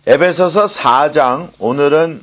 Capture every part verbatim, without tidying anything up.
에베소서 사 장 오늘은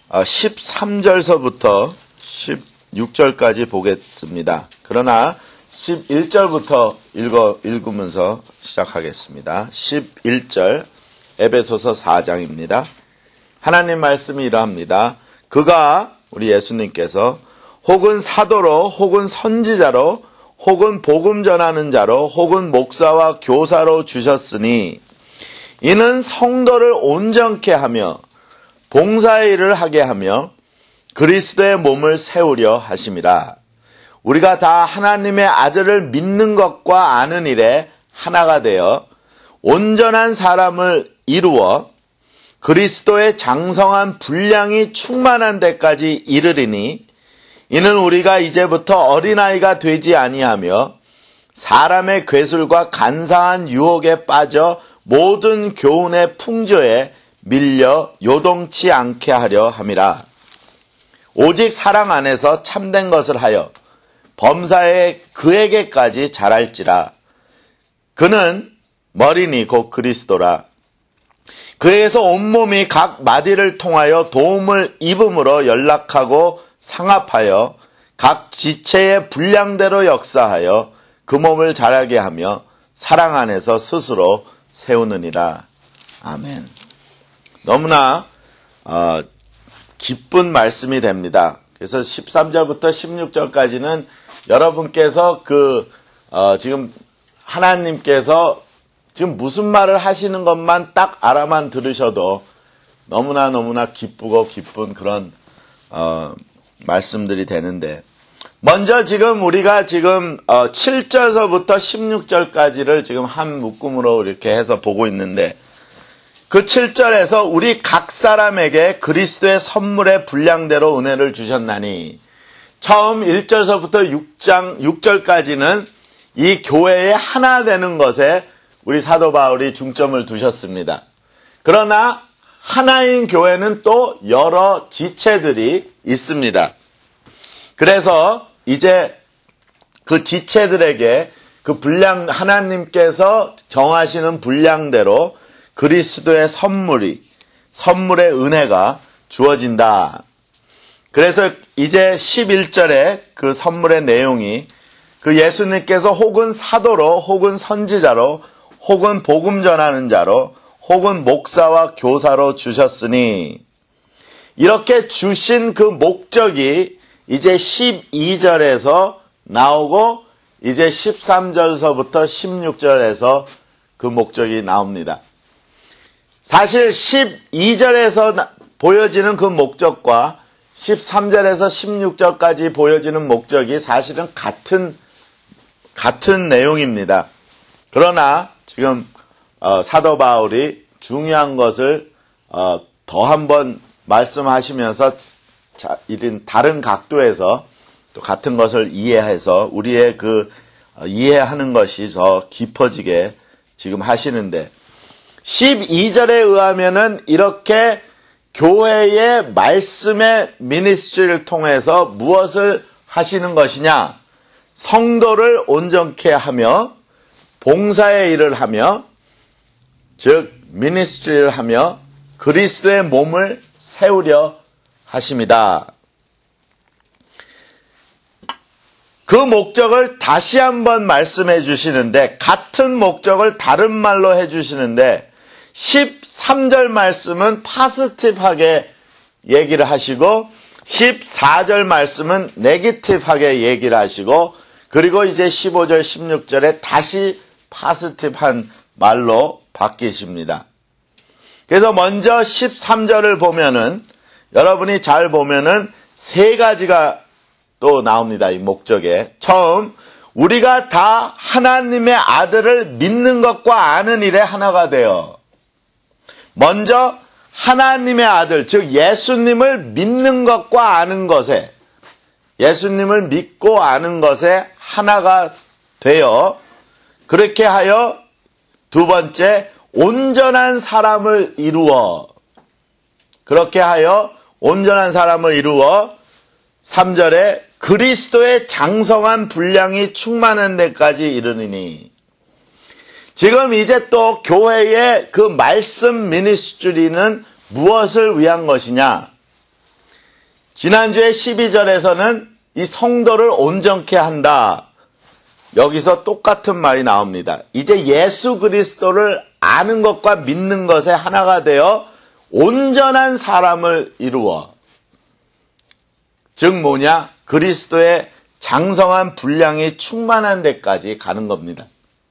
십삼 절서부터 십육 절까지 보겠습니다. 그러나 십일 절부터 읽어, 읽으면서 시작하겠습니다. 십일 절 에베소서 사 장입니다. 하나님 말씀이 이러합니다. 그가 우리 예수님께서 혹은 사도로 혹은 선지자로 혹은 복음 전하는 자로 혹은 목사와 교사로 주셨으니 이는 성도를 온전케 하며 봉사의 일을 하게 하며 그리스도의 몸을 세우려 하심이라. 우리가 다 하나님의 아들을 믿는 것과 아는 일에 하나가 되어 온전한 사람을 이루어 그리스도의 장성한 분량이 충만한 데까지 이르리니 이는 우리가 이제부터 어린아이가 되지 아니하며 사람의 괴술과 간사한 유혹에 빠져 모든 교훈의 풍조에 밀려 요동치 않게 하려 함이라. 오직 사랑 안에서 참된 것을 하여 범사에 그에게까지 자랄지라. 그는 머리니 곧 그리스도라. 그에서 온몸이 각 마디를 통하여 도움을 입음으로 연락하고 상합하여 각 지체의 분량대로 역사하여 그 몸을 자라게 하며 사랑 안에서 스스로 세우느니라. 아멘. 너무나 어, 기쁜 말씀이 됩니다. 그래서 십삼 절부터 십육 절까지는 여러분께서 그 어, 지금 하나님께서 지금 무슨 말을 하시는 것만 딱 알아만 들으셔도 너무나 너무나 기쁘고 기쁜 그런 어, 말씀들이 되는데, 먼저 지금 우리가 지금 어, 칠 절서부터 십육 절까지를 지금 한 묶음으로 이렇게 해서 보고 있는데, 그 칠 절에서 우리 각 사람에게 그리스도의 선물의 분량대로 은혜를 주셨나니, 처음 일 절서부터 육 장 육 절까지는 이 교회의 하나 되는 것에 우리 사도 바울이 중점을 두셨습니다. 그러나 하나인 교회는 또 여러 지체들이 있습니다. 그래서 이제 그 지체들에게 그 분량, 하나님께서 정하시는 분량대로 그리스도의 선물이, 선물의 은혜가 주어진다. 그래서 이제 십일 절에 그 선물의 내용이 그 예수님께서 혹은 사도로 혹은 선지자로 혹은 복음 전하는 자로 혹은 목사와 교사로 주셨으니, 이렇게 주신 그 목적이 이제 십이 절에서 나오고 이제 십삼 절서부터 십육 절에서 그 목적이 나옵니다. 사실 십이 절에서 보여지는 그 목적과 십삼 절에서 십육 절까지 보여지는 목적이 사실은 같은 같은 내용입니다. 그러나 지금 어, 사도 바울이 중요한 것을 어, 더 한번 말씀하시면서 자, 이런 다른 각도에서 또 같은 것을 이해해서 우리의 그 어, 이해하는 것이 더 깊어지게 지금 하시는데, 십이 절에 의하면은 이렇게 교회의 말씀의 미니스트리를 통해서 무엇을 하시는 것이냐? 성도를 온전케 하며 봉사의 일을 하며, 즉 미니스트리를 하며 그리스도의 몸을 세우려 하십니다. 그 목적을 다시 한번 말씀해 주시는데, 같은 목적을 다른 말로 해 주시는데, 십삼 절 말씀은 파스티브하게 얘기를 하시고 십사 절 말씀은 네기티브하게 얘기를 하시고, 그리고 이제 십오 절 십육 절에 다시 파스티브한 말로 바뀌십니다. 그래서 먼저 십삼 절을 보면은, 여러분이 잘 보면은 세 가지가 또 나옵니다. 이 목적에. 처음, 우리가 다 하나님의 아들을 믿는 것과 아는 일에 하나가 되어, 먼저 하나님의 아들, 즉 예수님을 믿는 것과 아는 것에, 예수님을 믿고 아는 것에 하나가 되어, 그렇게 하여 두 번째, 온전한 사람을 이루어, 그렇게 하여 온전한 사람을 이루어 삼 절에 그리스도의 장성한 분량이 충만한 데까지 이르느니, 지금 이제 또 교회의 그 말씀 미니스트리는 무엇을 위한 것이냐? 지난주에 십이 절에서는 이 성도를 온전케 한다. 여기서 똑같은 말이 나옵니다. 이제 예수 그리스도를 아는 것과 믿는 것에 하나가 되어 온전한 사람을 이루어. 즉 뭐냐? 그리스도의 장성한 분량이 충만한 데까지 가는 겁니다.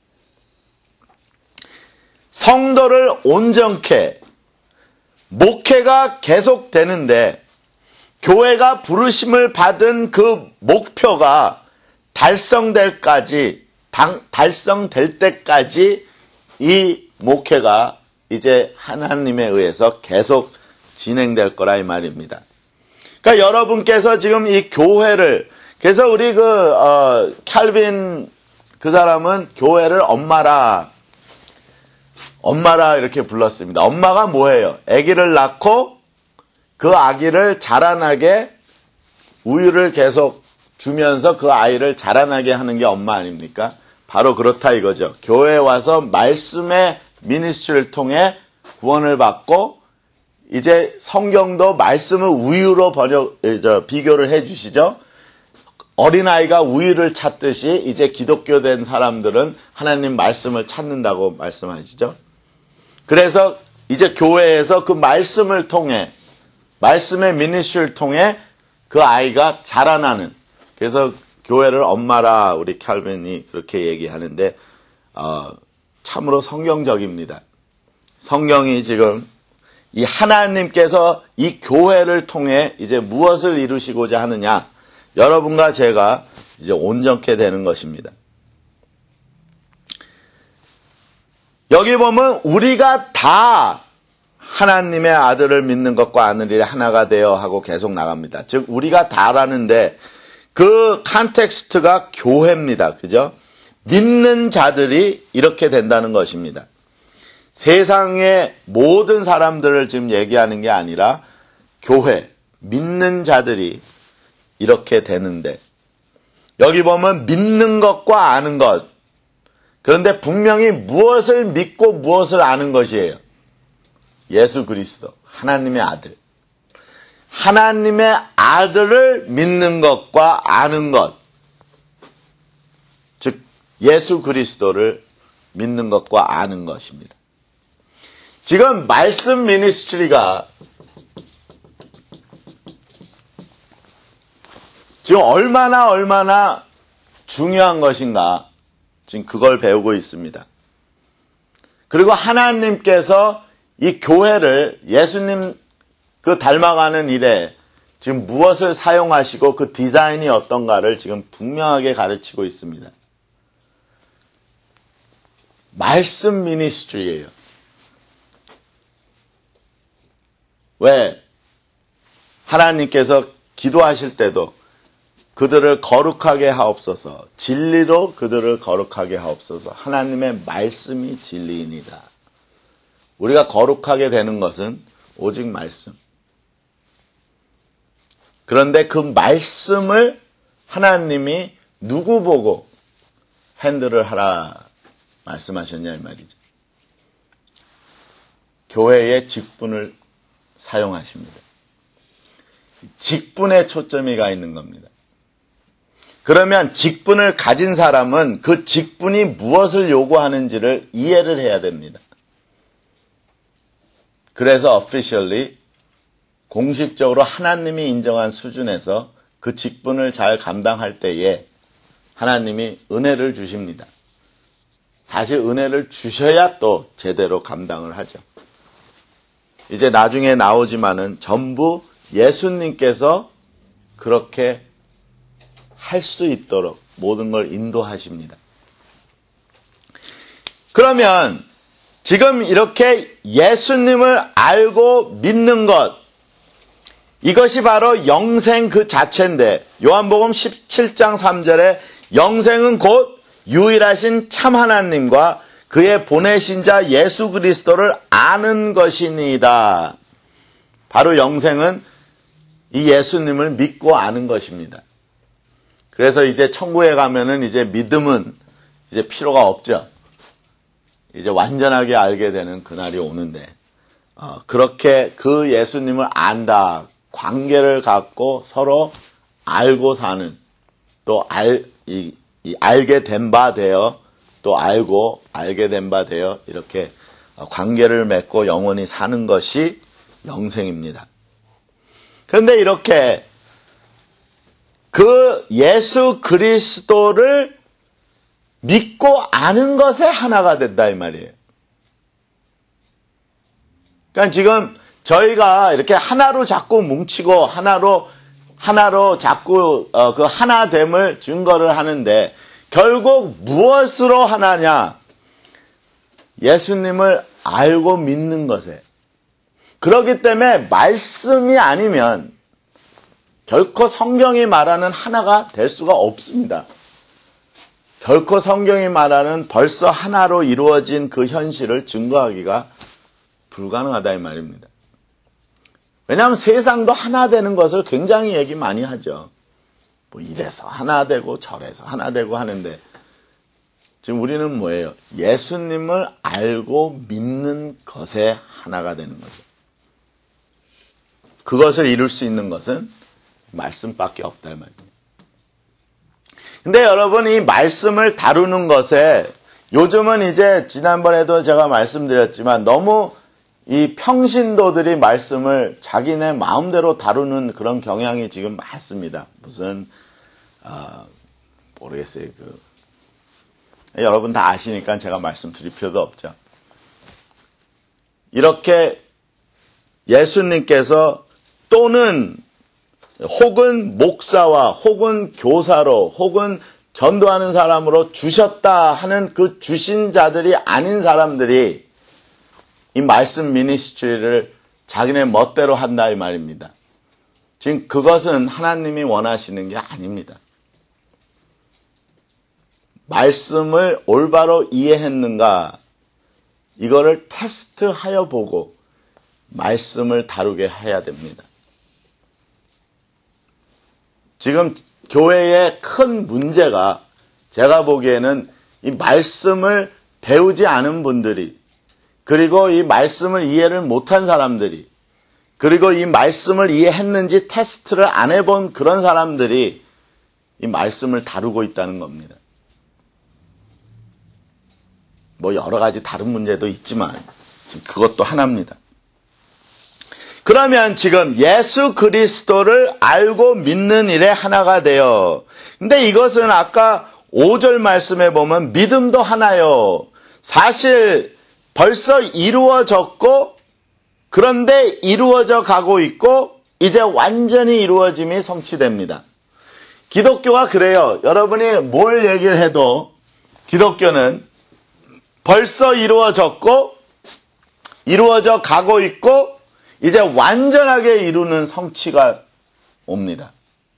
성도를 온전케, 목회가 계속되는데 교회가 부르심을 받은 그 목표가 달성될까지, 달성될 때까지 이 목회가 이제 하나님에 의해서 계속 진행될 거라 이 말입니다. 그러니까 여러분께서 지금 이 교회를, 그래서 우리 그, 어, 캘빈 그 사람은 교회를 엄마라, 엄마라 이렇게 불렀습니다. 엄마가 뭐예요? 아기를 낳고 그 아기를 자라나게 우유를 계속 주면서 그 아이를 자라나게 하는 게 엄마 아닙니까? 바로 그렇다 이거죠. 교회에 와서 말씀의 미니스트리를 통해 구원을 받고 이제 성경도 말씀을 우유로 번역, 저, 비교를 해 주시죠. 어린아이가 우유를 찾듯이 이제 기독교 된 사람들은 하나님 말씀을 찾는다고 말씀하시죠. 그래서 이제 교회에서 그 말씀을 통해, 말씀의 미니스트리를 통해 그 아이가 자라나는, 그래서 교회를 엄마라 우리 캘빈이 그렇게 얘기하는데 어, 참으로 성경적입니다. 성경이 지금 이 하나님께서 이 교회를 통해 이제 무엇을 이루시고자 하느냐, 여러분과 제가 이제 온전케 되는 것입니다. 여기 보면 우리가 다 하나님의 아들을 믿는 것과 아는 일에 하나가 되어 하고 계속 나갑니다. 즉 우리가 다라는데 그 컨텍스트가 교회입니다. 그죠? 믿는 자들이 이렇게 된다는 것입니다. 세상의 모든 사람들을 지금 얘기하는 게 아니라 교회, 믿는 자들이 이렇게 되는데, 여기 보면 믿는 것과 아는 것, 그런데 분명히 무엇을 믿고 무엇을 아는 것이에요. 예수 그리스도, 하나님의 아들. 하나님의 아들을 믿는 것과 아는 것, 즉 예수 그리스도를 믿는 것과 아는 것입니다. 지금 말씀 미니스트리가 지금 얼마나 얼마나 중요한 것인가, 지금 그걸 배우고 있습니다. 그리고 하나님께서 이 교회를 예수님 그 닮아가는 일에 지금 무엇을 사용하시고 그 디자인이 어떤가를 지금 분명하게 가르치고 있습니다. 말씀 미니스트리예요. 왜? 하나님께서 기도하실 때도 그들을 거룩하게 하옵소서, 진리로 그들을 거룩하게 하옵소서, 하나님의 말씀이 진리이니다. 우리가 거룩하게 되는 것은 오직 말씀. 그런데 그 말씀을 하나님이 누구 보고 핸들을 하라 말씀하셨냐 이 말이죠. 교회의 직분을 사용하십니다. 직분에 초점이 가 있는 겁니다. 그러면 직분을 가진 사람은 그 직분이 무엇을 요구하는지를 이해를 해야 됩니다. 그래서 officially 공식적으로 하나님이 인정한 수준에서 그 직분을 잘 감당할 때에 하나님이 은혜를 주십니다. 사실 은혜를 주셔야 또 제대로 감당을 하죠. 이제 나중에 나오지만은 전부 예수님께서 그렇게 할 수 있도록 모든 걸 인도하십니다. 그러면 지금 이렇게 예수님을 알고 믿는 것, 이것이 바로 영생 그 자체인데, 요한복음 십칠 장 삼 절에 영생은 곧 유일하신 참 하나님과 그의 보내신 자 예수 그리스도를 아는 것이니이다. 바로 영생은 이 예수님을 믿고 아는 것입니다. 그래서 이제 천국에 가면은 이제 믿음은 이제 필요가 없죠. 이제 완전하게 알게 되는 그날이 오는데, 어, 그렇게 그 예수님을 안다, 관계를 갖고 서로 알고 사는, 또 알, 이, 이 알게 된 바 되어, 또 알고 알게 된 바 되어 이렇게 관계를 맺고 영원히 사는 것이 영생입니다. 그런데 이렇게 그 예수 그리스도를 믿고 아는 것에 하나가 된다 이 말이에요. 그러니까 지금 저희가 이렇게 하나로 자꾸 뭉치고 하나로 하나로 자꾸 어, 그 하나됨을 증거를 하는데 결국 무엇으로 하나냐? 예수님을 알고 믿는 것에. 그렇기 때문에 말씀이 아니면 결코 성경이 말하는 하나가 될 수가 없습니다. 결코 성경이 말하는 벌써 하나로 이루어진 그 현실을 증거하기가 불가능하다 이 말입니다. 왜냐하면 세상도 하나 되는 것을 굉장히 얘기 많이 하죠. 뭐 이래서 하나 되고 저래서 하나 되고 하는데 지금 우리는 뭐예요? 예수님을 알고 믿는 것에 하나가 되는 거죠. 그것을 이룰 수 있는 것은 말씀밖에 없다 이 말입니다. 근데 여러분 이 말씀을 다루는 것에 요즘은 이제 지난번에도 제가 말씀드렸지만 너무 이 평신도들이 말씀을 자기네 마음대로 다루는 그런 경향이 지금 많습니다. 무슨 아, 모르겠어요. 그 여러분 다 아시니까 제가 말씀드릴 필요도 없죠. 이렇게 예수님께서 또는 혹은 목사와 혹은 교사로 혹은 전도하는 사람으로 주셨다 하는 그 주신 자들이 아닌 사람들이 이 말씀 미니스트리를 자기네 멋대로 한다 이 말입니다. 지금 그것은 하나님이 원하시는 게 아닙니다. 말씀을 올바로 이해했는가 이거를 테스트하여 보고 말씀을 다루게 해야 됩니다. 지금 교회의 큰 문제가 제가 보기에는 이 말씀을 배우지 않은 분들이 그리고 이 말씀을 이해를 못한 사람들이 그리고 이 말씀을 이해했는지 테스트를 안 해본 그런 사람들이 이 말씀을 다루고 있다는 겁니다. 뭐 여러 가지 다른 문제도 있지만 그것도 하나입니다. 그러면 지금 예수 그리스도를 알고 믿는 일에 하나가 돼요. 근데 이것은 아까 오 절 말씀에 보면 믿음도 하나요. 사실 벌써 이루어졌고 그런데 이루어져 가고 있고 이제 완전히 이루어짐이 성취됩니다. 기독교가 그래요. 여러분이 뭘 얘기를 해도 기독교는 벌써 이루어졌고 이루어져 가고 있고 이제 완전하게 이루는 성취가 옵니다.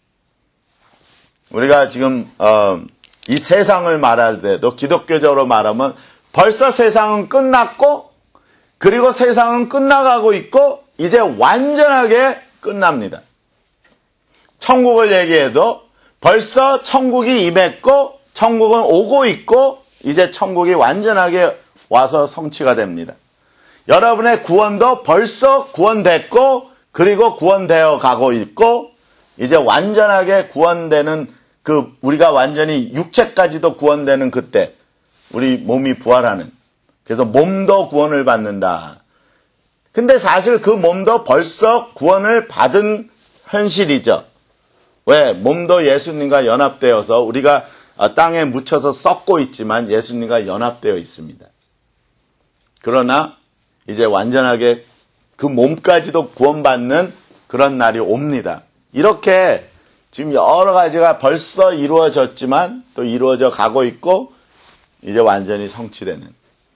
우리가 지금 어, 이 세상을 말할 때도 기독교적으로 말하면 벌써 세상은 끝났고 그리고 세상은 끝나가고 있고 이제 완전하게 끝납니다. 천국을 얘기해도 벌써 천국이 임했고 천국은 오고 있고 이제 천국이 완전하게 와서 성취가 됩니다. 여러분의 구원도 벌써 구원됐고 그리고 구원되어 가고 있고 이제 완전하게 구원되는 그 우리가 완전히 육체까지도 구원되는 그때 우리 몸이 부활하는 그래서 몸도 구원을 받는다. 근데 사실 그 몸도 벌써 구원을 받은 현실이죠. 왜? 몸도 예수님과 연합되어서 우리가 땅에 묻혀서 썩고 있지만 예수님과 연합되어 있습니다. 그러나 이제 완전하게 그 몸까지도 구원받는 그런 날이 옵니다. 이렇게 지금 여러 가지가 벌써 이루어졌지만 또 이루어져 가고 있고 이제 완전히 성취되는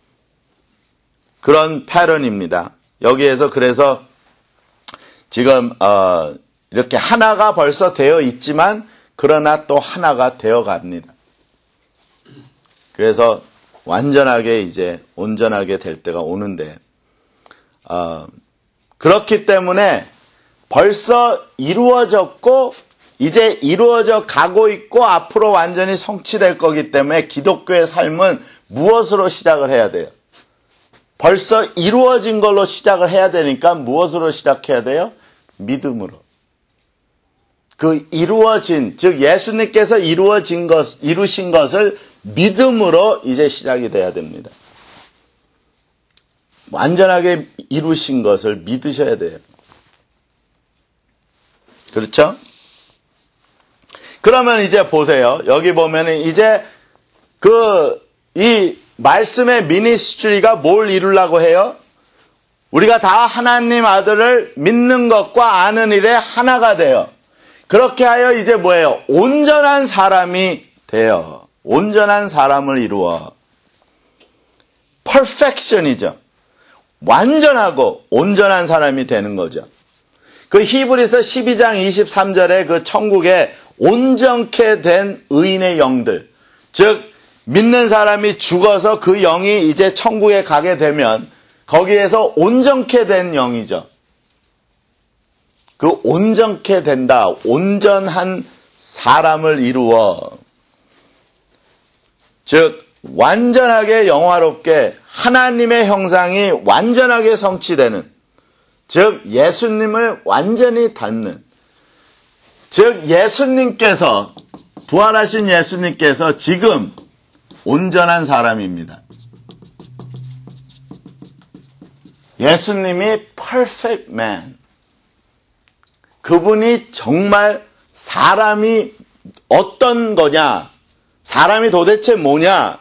그런 패턴입니다. 여기에서 그래서 지금 어 이렇게 하나가 벌써 되어 있지만 그러나 또 하나가 되어 갑니다. 그래서 완전하게 이제 온전하게 될 때가 오는데 어, 그렇기 때문에 벌써 이루어졌고 이제 이루어져 가고 있고 앞으로 완전히 성취될 거기 때문에 기독교의 삶은 무엇으로 시작을 해야 돼요? 벌써 이루어진 걸로 시작을 해야 되니까 무엇으로 시작해야 돼요? 믿음으로. 그 이루어진, 즉 예수님께서 이루어진 것, 이루신 것을 믿음으로 이제 시작이 돼야 됩니다. 완전하게 이루신 것을 믿으셔야 돼요. 그렇죠? 그러면 이제 보세요. 여기 보면은 이제 그, 이 말씀의 미니스트리가 뭘 이루려고 해요? 우리가 다 하나님 아들을 믿는 것과 아는 일에 하나가 돼요. 그렇게 하여 이제 뭐예요? 온전한 사람이 돼요. 온전한 사람을 이루어. 퍼펙션이죠. 완전하고 온전한 사람이 되는 거죠. 그 히브리서 십이 장 이십삼 절에 그 천국에 온전케 된 의인의 영들, 즉 믿는 사람이 죽어서 그 영이 이제 천국에 가게 되면 거기에서 온전케 된 영이죠. 그 온전케 된다, 온전한 사람을 이루어, 즉 완전하게 영화롭게 하나님의 형상이 완전하게 성취되는, 즉 예수님을 완전히 닮는, 즉 예수님께서, 부활하신 예수님께서 지금 온전한 사람입니다. 예수님이 perfect man. 그분이 정말 사람이 어떤 거냐, 사람이 도대체 뭐냐,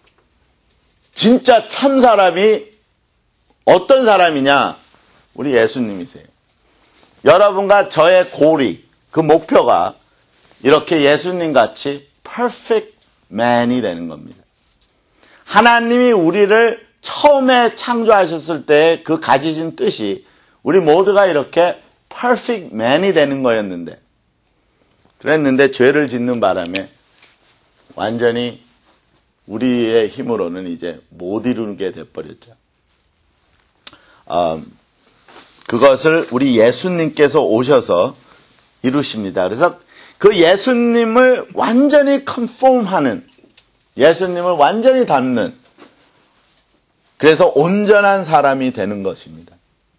진짜 참 사람이 어떤 사람이냐, 우리 예수님이세요. 여러분과 저의 고리, 그 목표가 이렇게 예수님같이 perfect man이 되는 겁니다. 하나님이 우리를 처음에 창조하셨을 때 그 가지신 뜻이 우리 모두가 이렇게 perfect man이 되는 거였는데, 그랬는데 죄를 짓는 바람에 완전히 우리의 힘으로는 이제 못 이루게 돼버렸죠. 어, 그것을 우리 예수님께서 오셔서 이루십니다. 그래서 그 예수님을 완전히 컨폼하는, 예수님을 완전히 닮는, 그래서 온전한 사람이 되는 것입니다.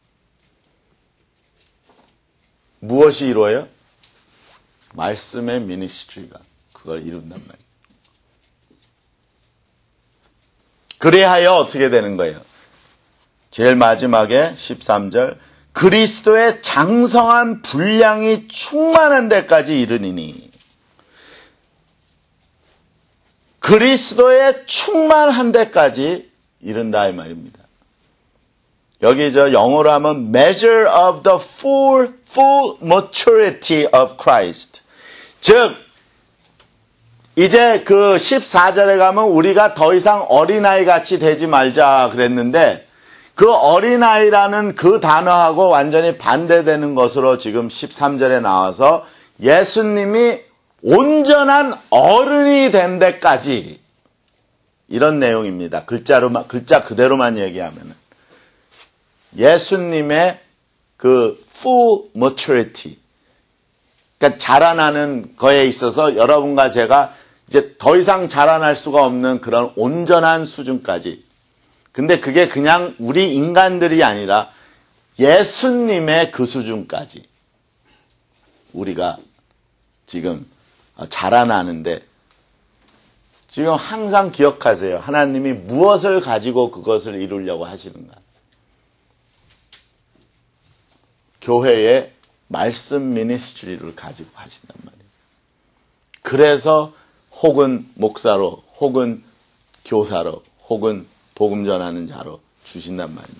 무엇이 이루어요? 말씀의 미니스트리가 그걸 이룬단 말이에요. 그래하여 어떻게 되는 거예요? 제일 마지막에 십삼 절, 그리스도의 장성한 분량이 충만한 데까지 이르니니. 그리스도의 충만한 데까지 이른다 이 말입니다. 여기 저 영어로 하면 measure of the full, full maturity of Christ. 즉, 이제 그 십사 절에 가면 우리가 더 이상 어린아이 같이 되지 말자 그랬는데, 그 어린아이라는 그 단어하고 완전히 반대되는 것으로 지금 십삼 절에 나와서 예수님이 온전한 어른이 된 데까지, 이런 내용입니다. 글자로만, 글자 그대로만 얘기하면은. 예수님의 그 full maturity. 그러니까 자라나는 거에 있어서 여러분과 제가 이제 더 이상 자라날 수가 없는 그런 온전한 수준까지. 근데 그게 그냥 우리 인간들이 아니라 예수님의 그 수준까지 우리가 지금 자라나는데, 지금 항상 기억하세요. 하나님이 무엇을 가지고 그것을 이루려고 하시는가. 교회의 말씀 미니스트리를 가지고 하신단 말이에요. 그래서 혹은 목사로, 혹은 교사로, 혹은 복음 전하는 자로 주신단 말입니다.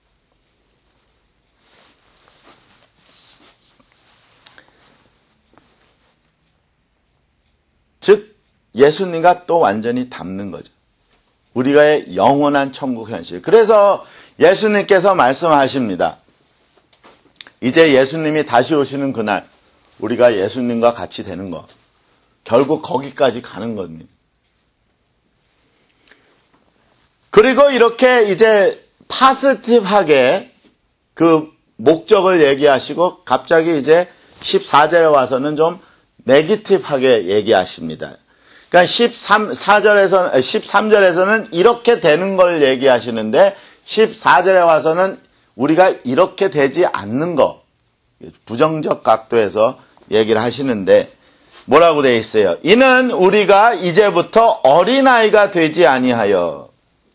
즉 예수님과 또 완전히 닮는 거죠. 우리가의 영원한 천국 현실. 그래서 예수님께서 말씀하십니다. 이제 예수님이 다시 오시는 그날 우리가 예수님과 같이 되는 거. 결국 거기까지 가는 겁니다. 그리고 이렇게 이제 파스티브하게 그 목적을 얘기하시고 갑자기 이제 십사 절에 와서는 좀 네기티브하게 얘기하십니다. 그러니까 십삼, 사 절에서, 십삼 절에서는 이렇게 되는 걸 얘기하시는데 십사 절에 와서는 우리가 이렇게 되지 않는 거, 부정적 각도에서 얘기를 하시는데 뭐라고 되어 있어요? 이는 우리가 이제부터 어린아이가 되지 아니하여,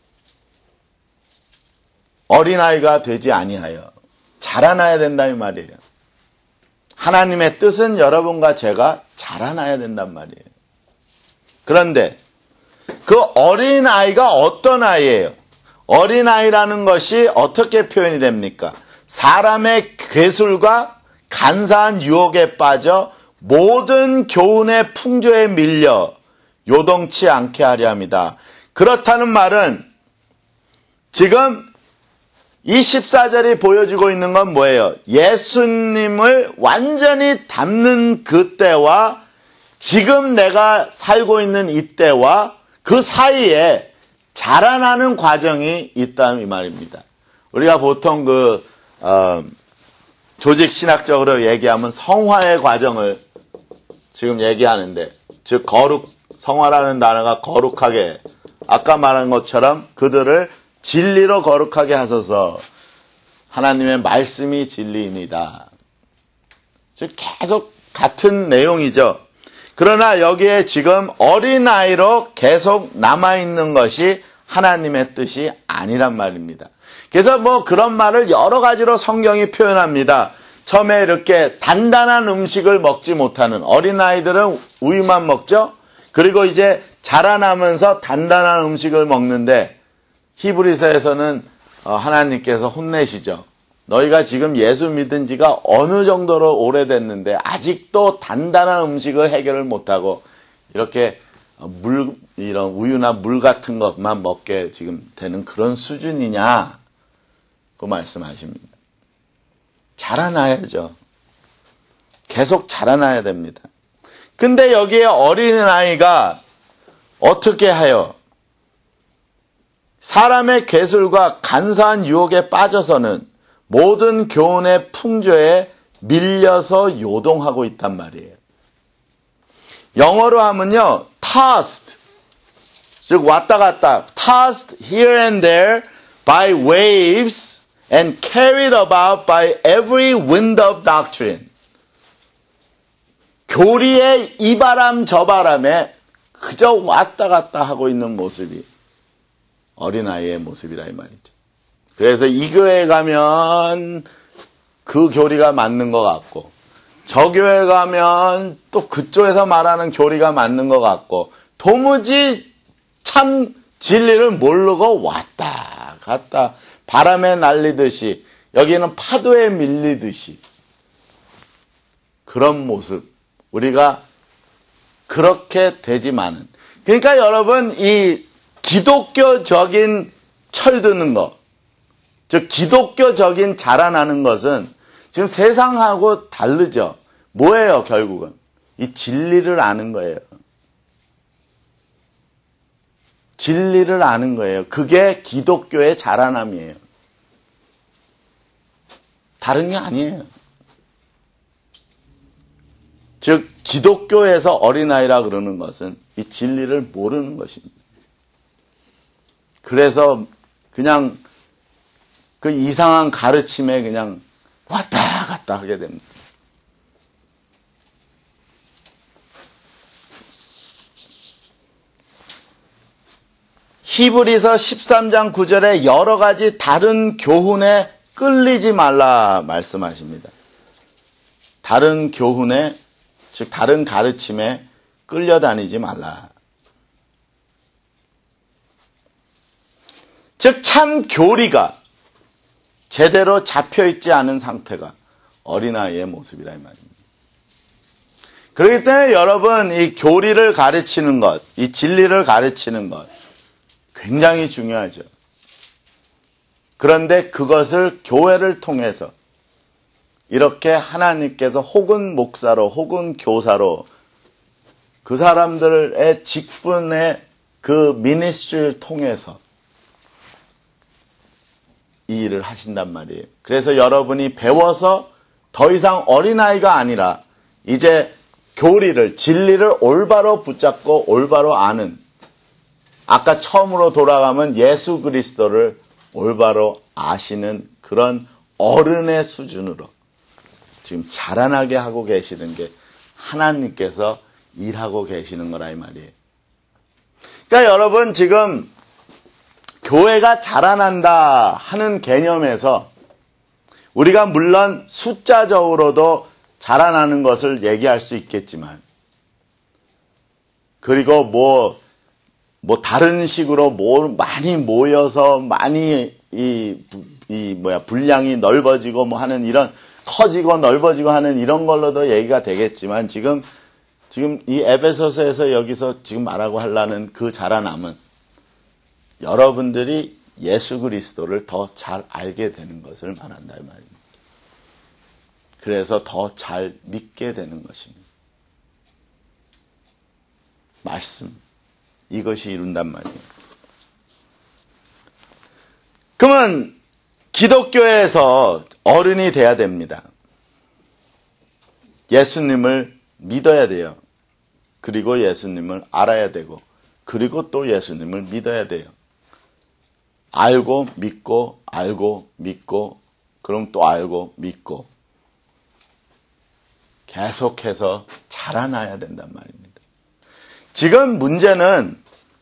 어린아이가 되지 아니하여 자라나야 된다 이 말이에요. 하나님의 뜻은 여러분과 제가 자라나야 된단 말이에요. 그런데 그 어린아이가 어떤 아이예요? 어린아이라는 것이 어떻게 표현이 됩니까? 사람의 괴술과 간사한 유혹에 빠져 모든 교훈의 풍조에 밀려 요동치 않게 하려 합니다. 그렇다는 말은 지금 이 십사 절이 보여주고 있는 건 뭐예요? 예수님을 완전히 닮는 그때와 지금 내가 살고 있는 이때와 그 사이에 자라나는 과정이 있다는 이 말입니다. 우리가 보통 그 어, 조직 신학적으로 얘기하면 성화의 과정을 지금 얘기하는데, 즉 거룩, 성화라는 단어가 거룩하게, 아까 말한 것처럼 그들을 진리로 거룩하게 하소서, 하나님의 말씀이 진리입니다. 즉 계속 같은 내용이죠. 그러나 여기에 지금 어린아이로 계속 남아있는 것이 하나님의 뜻이 아니란 말입니다. 그래서 뭐 그런 말을 여러 가지로 성경이 표현합니다. 처음에 이렇게 단단한 음식을 먹지 못하는, 어린아이들은 우유만 먹죠? 그리고 이제 자라나면서 단단한 음식을 먹는데, 히브리서에서는 하나님께서 혼내시죠. 너희가 지금 예수 믿은 지가 어느 정도로 오래됐는데 아직도 단단한 음식을 해결을 못하고 이렇게 물, 이런 우유나 물 같은 것만 먹게 지금 되는 그런 수준이냐, 그 말씀하십니다. 자라나야죠. 계속 자라나야 됩니다. 근데 여기에 어린아이가 어떻게 하여 사람의 괴술과 간사한 유혹에 빠져서는 모든 교훈의 풍조에 밀려서 요동하고 있단 말이에요. 영어로 하면요, tossed, 즉 왔다 갔다, tossed here and there by waves and carried about by every wind of doctrine. 교리의 이 바람 저 바람에 그저 왔다 갔다 하고 있는 모습이 어린아이의 모습이라 이 말이죠. 그래서 이 교회에 가면 그 교리가 맞는 것 같고, 저 교회 가면 또 그쪽에서 말하는 교리가 맞는 것 같고, 도무지 참 진리를 모르고 왔다 갔다 바람에 날리듯이, 여기는 파도에 밀리듯이 그런 모습, 우리가 그렇게 되지만은, 그러니까 여러분, 이 기독교적인 철드는 것, 즉 기독교적인 자라나는 것은 지금 세상하고 다르죠. 뭐예요, 결국은? 이 진리를 아는 거예요. 진리를 아는 거예요. 그게 기독교의 자라남이에요. 다른 게 아니에요. 즉 기독교에서 어린아이라 그러는 것은 이 진리를 모르는 것입니다. 그래서 그냥 그 이상한 가르침에 그냥 왔다 갔다 하게 됩니다. 히브리서 십삼 장 구 절에 여러 가지 다른 교훈에 끌리지 말라 말씀하십니다. 다른 교훈에, 즉 다른 가르침에 끌려다니지 말라. 즉 참 교리가 제대로 잡혀있지 않은 상태가 어린아이의 모습이라 이 말입니다. 그렇기 때문에 여러분, 이 교리를 가르치는 것, 이 진리를 가르치는 것 굉장히 중요하죠. 그런데 그것을 교회를 통해서 이렇게 하나님께서 혹은 목사로 혹은 교사로 그 사람들의 직분의 그 미니스트리를 통해서 이 일을 하신단 말이에요. 그래서 여러분이 배워서 더 이상 어린아이가 아니라 이제 교리를, 진리를 올바로 붙잡고 올바로 아는, 아까 처음으로 돌아가면 예수 그리스도를 올바로 아시는 그런 어른의 수준으로 지금 자라나게 하고 계시는 게 하나님께서 일하고 계시는 거라 이 말이에요. 그러니까 여러분 지금 교회가 자라난다 하는 개념에서 우리가 물론 숫자적으로도 자라나는 것을 얘기할 수 있겠지만 그리고 뭐, 뭐 다른 식으로 뭐 많이 모여서 많이 이, 이 뭐야 분량이 넓어지고 뭐 하는 이런 커지고 넓어지고 하는 이런 걸로도 얘기가 되겠지만 지금 지금 이 에베소서에서 여기서 지금 말하고 하려는 그 자라남은 여러분들이 예수 그리스도를 더 잘 알게 되는 것을 말한다 이 말입니다. 그래서 더 잘 믿게 되는 것입니다. 말씀 이것이 이룬단 말이에요. 그러면 기독교에서 어른이 돼야 됩니다. 예수님을 믿어야 돼요. 그리고 예수님을 알아야 되고 그리고 또 예수님을 믿어야 돼요. 알고 믿고 알고 믿고 그럼 또 알고 믿고 계속해서 자라나야 된단 말입니다. 지금 문제는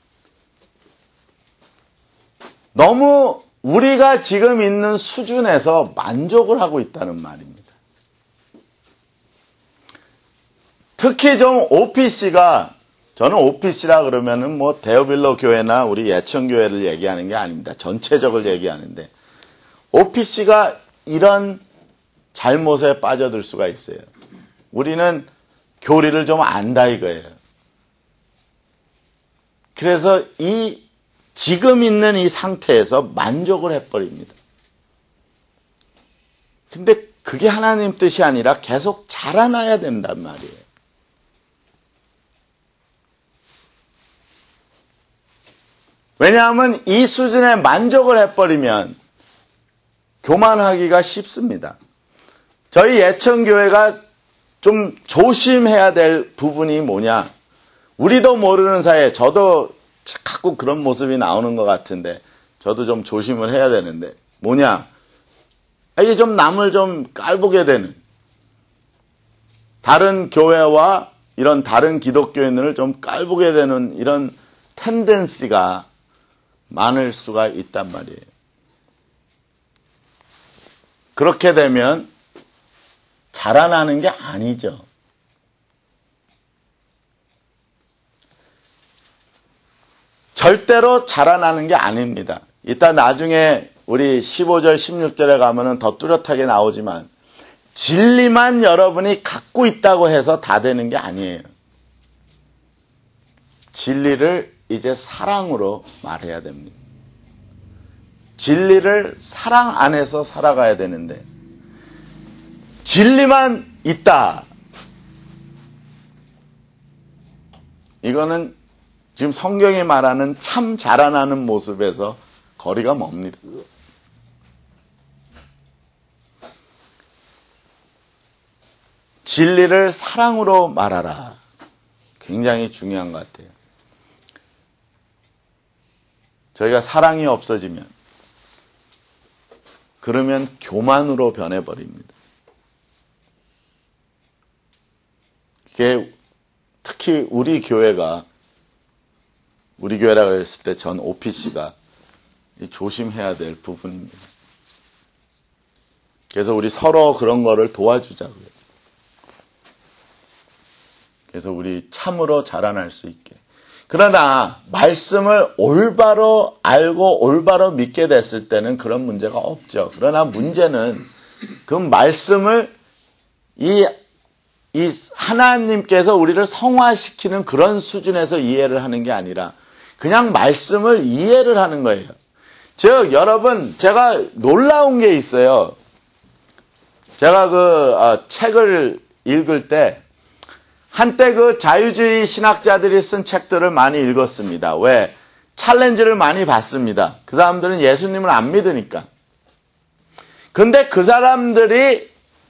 너무 우리가 지금 있는 수준에서 만족을 하고 있다는 말입니다. 특히 좀 오피씨가 저는 오피씨라 그러면은 뭐 데어빌러 교회나 우리 예천교회를 얘기하는 게 아닙니다. 전체적으로 얘기하는데 오피씨가 이런 잘못에 빠져들 수가 있어요. 우리는 교리를 좀 안다 이거예요. 그래서 이 지금 있는 이 상태에서 만족을 해버립니다. 근데 그게 하나님 뜻이 아니라 계속 자라나야 된단 말이에요. 왜냐하면 이 수준에 만족을 해버리면 교만하기가 쉽습니다. 저희 예천교회가 좀 조심해야 될 부분이 뭐냐. 우리도 모르는 사이에 저도 자꾸 그런 모습이 나오는 것 같은데 저도 좀 조심을 해야 되는데 뭐냐. 이게 좀 남을 좀 깔보게 되는 다른 교회와 이런 다른 기독교인을 좀 깔보게 되는 이런 텐덴시가 많을 수가 있단 말이에요. 그렇게 되면 자라나는 게 아니죠. 절대로 자라나는 게 아닙니다. 이따 나중에 우리 십오 절, 십육 절에 가면은 더 뚜렷하게 나오지만 진리만 여러분이 갖고 있다고 해서 다 되는 게 아니에요. 진리를 이제 사랑으로 말해야 됩니다. 진리를 사랑 안에서 살아가야 되는데 진리만 있다. 이거는 지금 성경이 말하는 참 자라나는 모습에서 거리가 멉니다. 진리를 사랑으로 말하라. 굉장히 중요한 것 같아요. 저희가 사랑이 없어지면 그러면 교만으로 변해버립니다. 그게 특히 우리 교회가 우리 교회라고 했을 때 전 오피씨가 조심해야 될 부분입니다. 그래서 우리 서로 그런 거를 도와주자고요. 그래서 우리 참으로 자라날 수 있게. 그러나 말씀을 올바로 알고 올바로 믿게 됐을 때는 그런 문제가 없죠. 그러나 문제는 그 말씀을 이, 이 하나님께서 우리를 성화시키는 그런 수준에서 이해를 하는 게 아니라 그냥 말씀을 이해를 하는 거예요. 즉 여러분 제가 놀라운 게 있어요. 제가 그 어, 책을 읽을 때 한때 그 자유주의 신학자들이 쓴 책들을 많이 읽었습니다. 왜? 챌린지를 많이 받습니다. 그 사람들은 예수님을 안 믿으니까. 근데 그 사람들이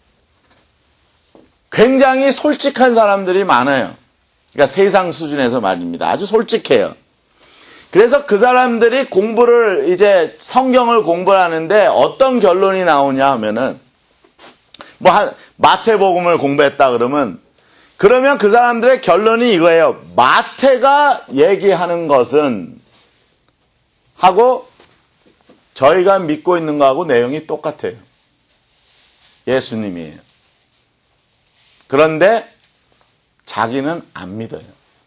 굉장히 솔직한 사람들이 많아요. 그러니까 세상 수준에서 말입니다. 아주 솔직해요. 그래서 그 사람들이 공부를 이제 성경을 공부를 하는데 어떤 결론이 나오냐 하면은 뭐 한 마태복음을 공부했다 그러면 그러면 그 사람들의 결론이 이거예요. 마태가 얘기하는 것은 하고 저희가 믿고 있는 거하고 내용이 똑같아요. 예수님이에요. 그런데 자기는 안 믿어요.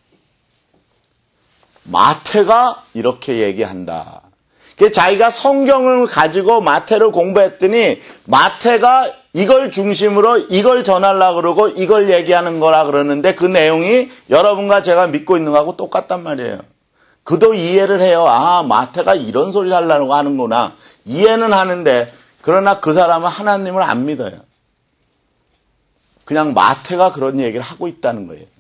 마태가 이렇게 얘기한다. 자기가 성경을 가지고 마태를 공부했더니 마태가 이걸 중심으로 이걸 전하려고 그러고 이걸 얘기하는 거라 그러는데 그 내용이 여러분과 제가 믿고 있는 거하고 똑같단 말이에요. 그도 이해를 해요. 아, 마태가 이런 소리를 하려고 하는구나. 이해는 하는데 그러나 그 사람은 하나님을 안 믿어요. 그냥 마태가 그런 얘기를 하고 있다는 거예요.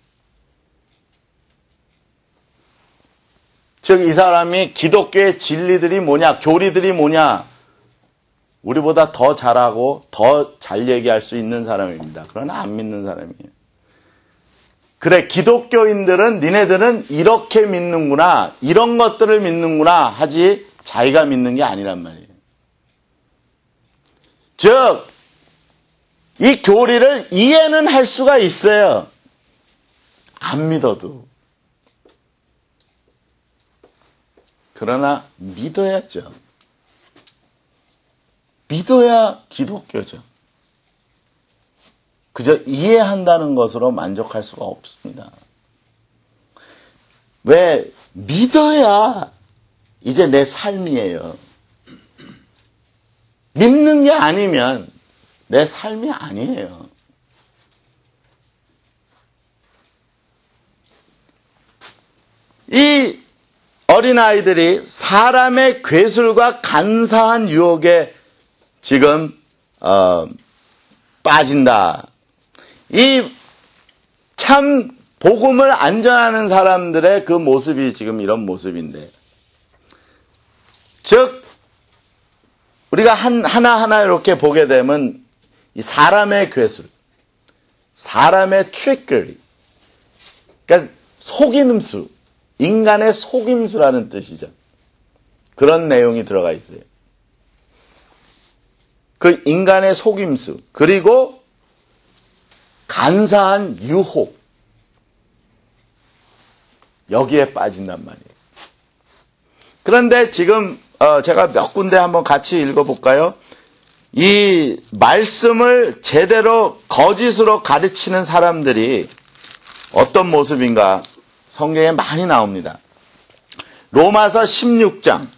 즉, 이 사람이 기독교의 진리들이 뭐냐, 교리들이 뭐냐, 우리보다 더 잘하고 더 잘 얘기할 수 있는 사람입니다. 그러나 안 믿는 사람이에요. 그래, 기독교인들은 니네들은 이렇게 믿는구나, 이런 것들을 믿는구나 하지 자기가 믿는 게 아니란 말이에요. 즉, 이 교리를 이해는 할 수가 있어요. 안 믿어도. 그러나 믿어야죠. 믿어야 기독교죠. 그저 이해한다는 것으로 만족할 수가 없습니다. 왜? 믿어야 이제 내 삶이에요. 믿는 게 아니면 내 삶이 아니에요. 이 어린아이들이 사람의 괴술과 간사한 유혹에 지금 어, 빠진다. 이 참 복음을 안전하는 사람들의 그 모습이 지금 이런 모습인데, 즉 우리가 한, 하나하나 이렇게 보게 되면 이 사람의 괴술, 사람의 trickery, 그러니까 속임수, 인간의 속임수라는 뜻이죠. 그런 내용이 들어가 있어요. 그 인간의 속임수, 그리고 간사한 유혹, 여기에 빠진단 말이에요. 그런데 지금 어, 제가 몇 군데 한번 같이 읽어볼까요? 이 말씀을 제대로 거짓으로 가르치는 사람들이 어떤 모습인가 성경에 많이 나옵니다. 로마서 십육 장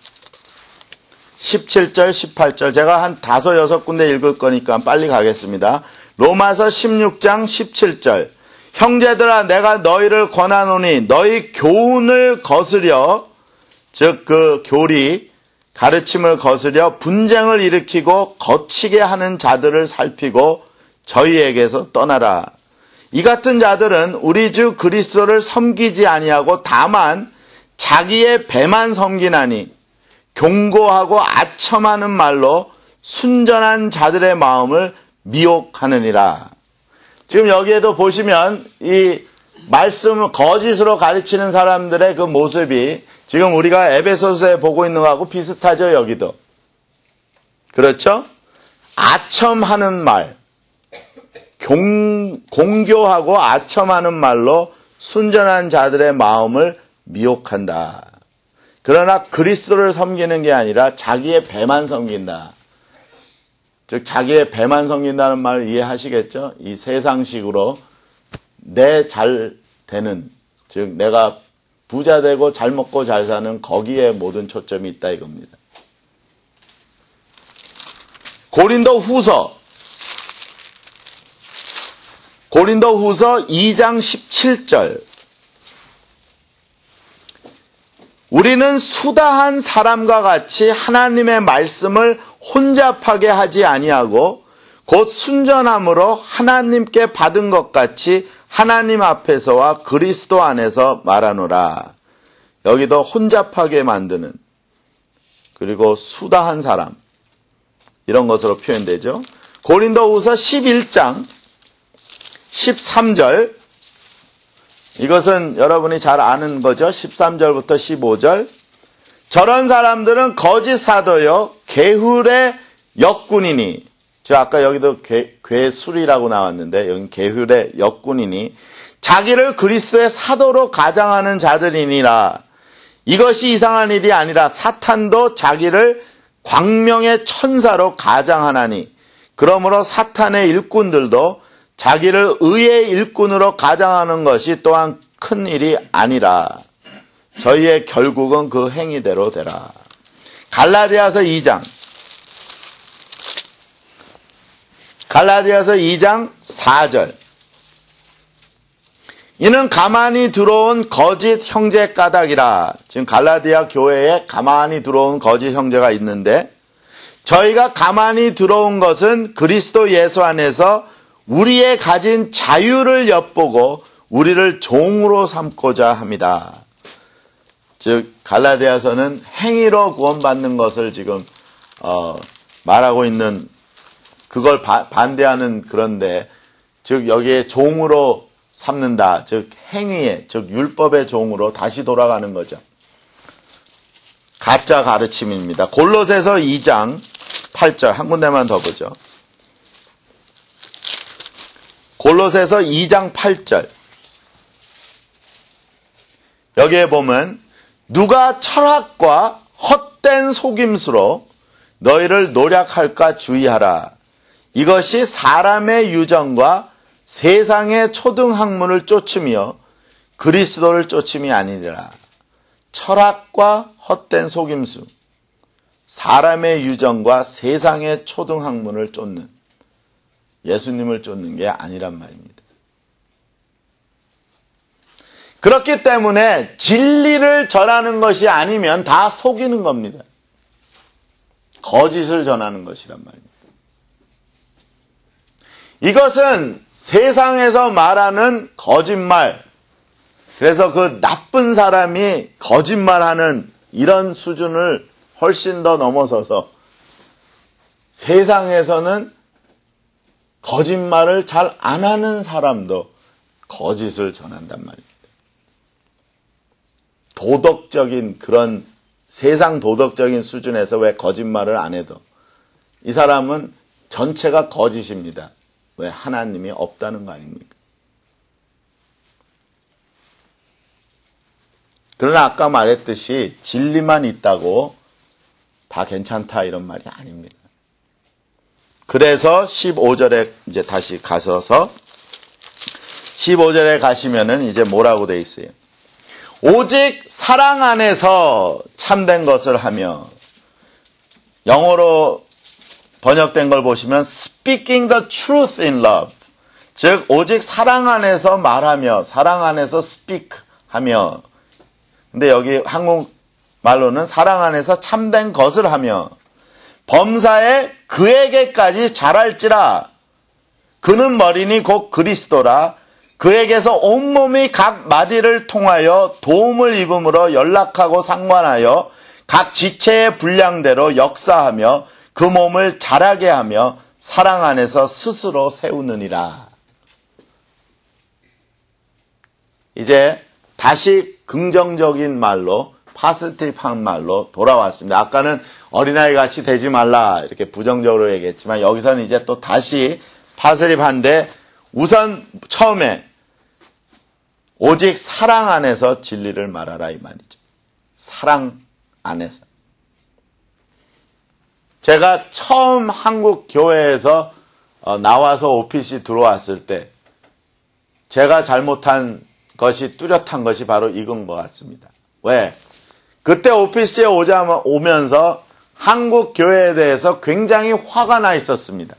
십칠 절 십팔 절 제가 한 다섯 여섯 군데 읽을 거니까 빨리 가겠습니다. 로마서 십육 장 십칠 절 형제들아 내가 너희를 권하노니 너희 교훈을 거스려, 즉 그 교리 가르침을 거스려 분쟁을 일으키고 거치게 하는 자들을 살피고 저희에게서 떠나라. 이 같은 자들은 우리 주 그리스도를 섬기지 아니하고 다만 자기의 배만 섬기나니 경고하고 아첨하는 말로 순전한 자들의 마음을 미혹하느니라. 지금 여기에도 보시면 이 말씀을 거짓으로 가르치는 사람들의 그 모습이 지금 우리가 에베소서에 보고 있는 거하고 비슷하죠, 여기도. 그렇죠? 아첨하는 말, 공, 공교하고 아첨하는 말로 순전한 자들의 마음을 미혹한다. 그러나 그리스도를 섬기는 게 아니라 자기의 배만 섬긴다. 즉 자기의 배만 섬긴다는 말을 이해하시겠죠? 이 세상식으로 내 잘 되는, 즉 내가 부자 되고 잘 먹고 잘 사는 거기에 모든 초점이 있다 이겁니다. 고린도 후서 고린도 후서 이 장 십칠 절 우리는 수다한 사람과 같이 하나님의 말씀을 혼잡하게 하지 아니하고 곧 순전함으로 하나님께 받은 것 같이 하나님 앞에서와 그리스도 안에서 말하노라. 여기도 혼잡하게 만드는, 그리고 수다한 사람, 이런 것으로 표현되죠. 고린도후서 십일 장 십삼 절, 이것은 여러분이 잘 아는 거죠. 십삼 절부터 십오 절. 저런 사람들은 거짓 사도요 게훌의 역군이니, 저 아까 여기도 괴, 괴술이라고 나왔는데 여기 게훌의 역군이니 자기를 그리스도의 사도로 가장하는 자들이니라. 이것이 이상한 일이 아니라 사탄도 자기를 광명의 천사로 가장하나니, 그러므로 사탄의 일꾼들도 자기를 의의 일꾼으로 가장하는 것이 또한 큰 일이 아니라 저희의 결국은 그 행위대로 되라. 갈라디아서 이 장 갈라디아서 이 장 사 절. 이는 가만히 들어온 거짓 형제 까닭이라. 지금 갈라디아 교회에 가만히 들어온 거짓 형제가 있는데, 저희가 가만히 들어온 것은 그리스도 예수 안에서 우리의 가진 자유를 엿보고 우리를 종으로 삼고자 합니다. 즉 갈라디아서는 행위로 구원받는 것을 지금 어, 말하고 있는, 그걸 바, 반대하는 그런데, 즉 여기에 종으로 삼는다, 즉 행위의, 즉 율법의 종으로 다시 돌아가는 거죠. 가짜 가르침입니다. 골로새서 이 장 팔 절 한 군데만 더 보죠. 골로새서 이 장 팔 절. 여기에 보면 누가 철학과 헛된 속임수로 너희를 노략할까 주의하라. 이것이 사람의 유전과 세상의 초등학문을 쫓으며 그리스도를 쫓음이 아니니라. 철학과 헛된 속임수, 사람의 유전과 세상의 초등학문을 쫓는, 예수님을 쫓는 게 아니란 말입니다. 그렇기 때문에 진리를 전하는 것이 아니면 다 속이는 겁니다. 거짓을 전하는 것이란 말입니다. 이것은 세상에서 말하는 거짓말, 그래서 그 나쁜 사람이 거짓말하는 이런 수준을 훨씬 더 넘어서서 세상에서는 거짓말을 잘 안 하는 사람도 거짓을 전한단 말입니다. 도덕적인 그런 세상 도덕적인 수준에서 왜 거짓말을 안 해도 이 사람은 전체가 거짓입니다. 왜? 하나님이 없다는 거 아닙니까? 그러나 아까 말했듯이 진리만 있다고 다 괜찮다 이런 말이 아닙니다. 그래서 십오 절에 이제 다시 가셔서 십오 절에 가시면은 이제 뭐라고 돼 있어요? 오직 사랑 안에서 참된 것을 하며, 영어로 번역된 걸 보시면 speaking the truth in love, 즉 오직 사랑 안에서 말하며, 사랑 안에서 speak 하며, 근데 여기 한국 말로는 사랑 안에서 참된 것을 하며 범사에 그에게까지 잘할지라. 그는 머리니 곧 그리스도라. 그에게서 온몸이 각 마디를 통하여 도움을 입음으로 연락하고 상관하여 각 지체의 분량대로 역사하며 그 몸을 자라게 하며 사랑 안에서 스스로 세우느니라. 이제 다시 긍정적인 말로, 파스티브한 말로 돌아왔습니다. 아까는 어린아이같이 되지 말라 이렇게 부정적으로 얘기했지만 여기서는 이제 또 다시 파스티브한데, 우선 처음에 오직 사랑 안에서 진리를 말하라 이 말이죠. 사랑 안에서. 제가 처음 한국 교회에서 나와서 오피스에 들어왔을 때 제가 잘못한 것이, 뚜렷한 것이 바로 이건 것 같습니다. 왜? 그때 오피스에 오자, 오면서 한국 교회에 대해서 굉장히 화가 나 있었습니다.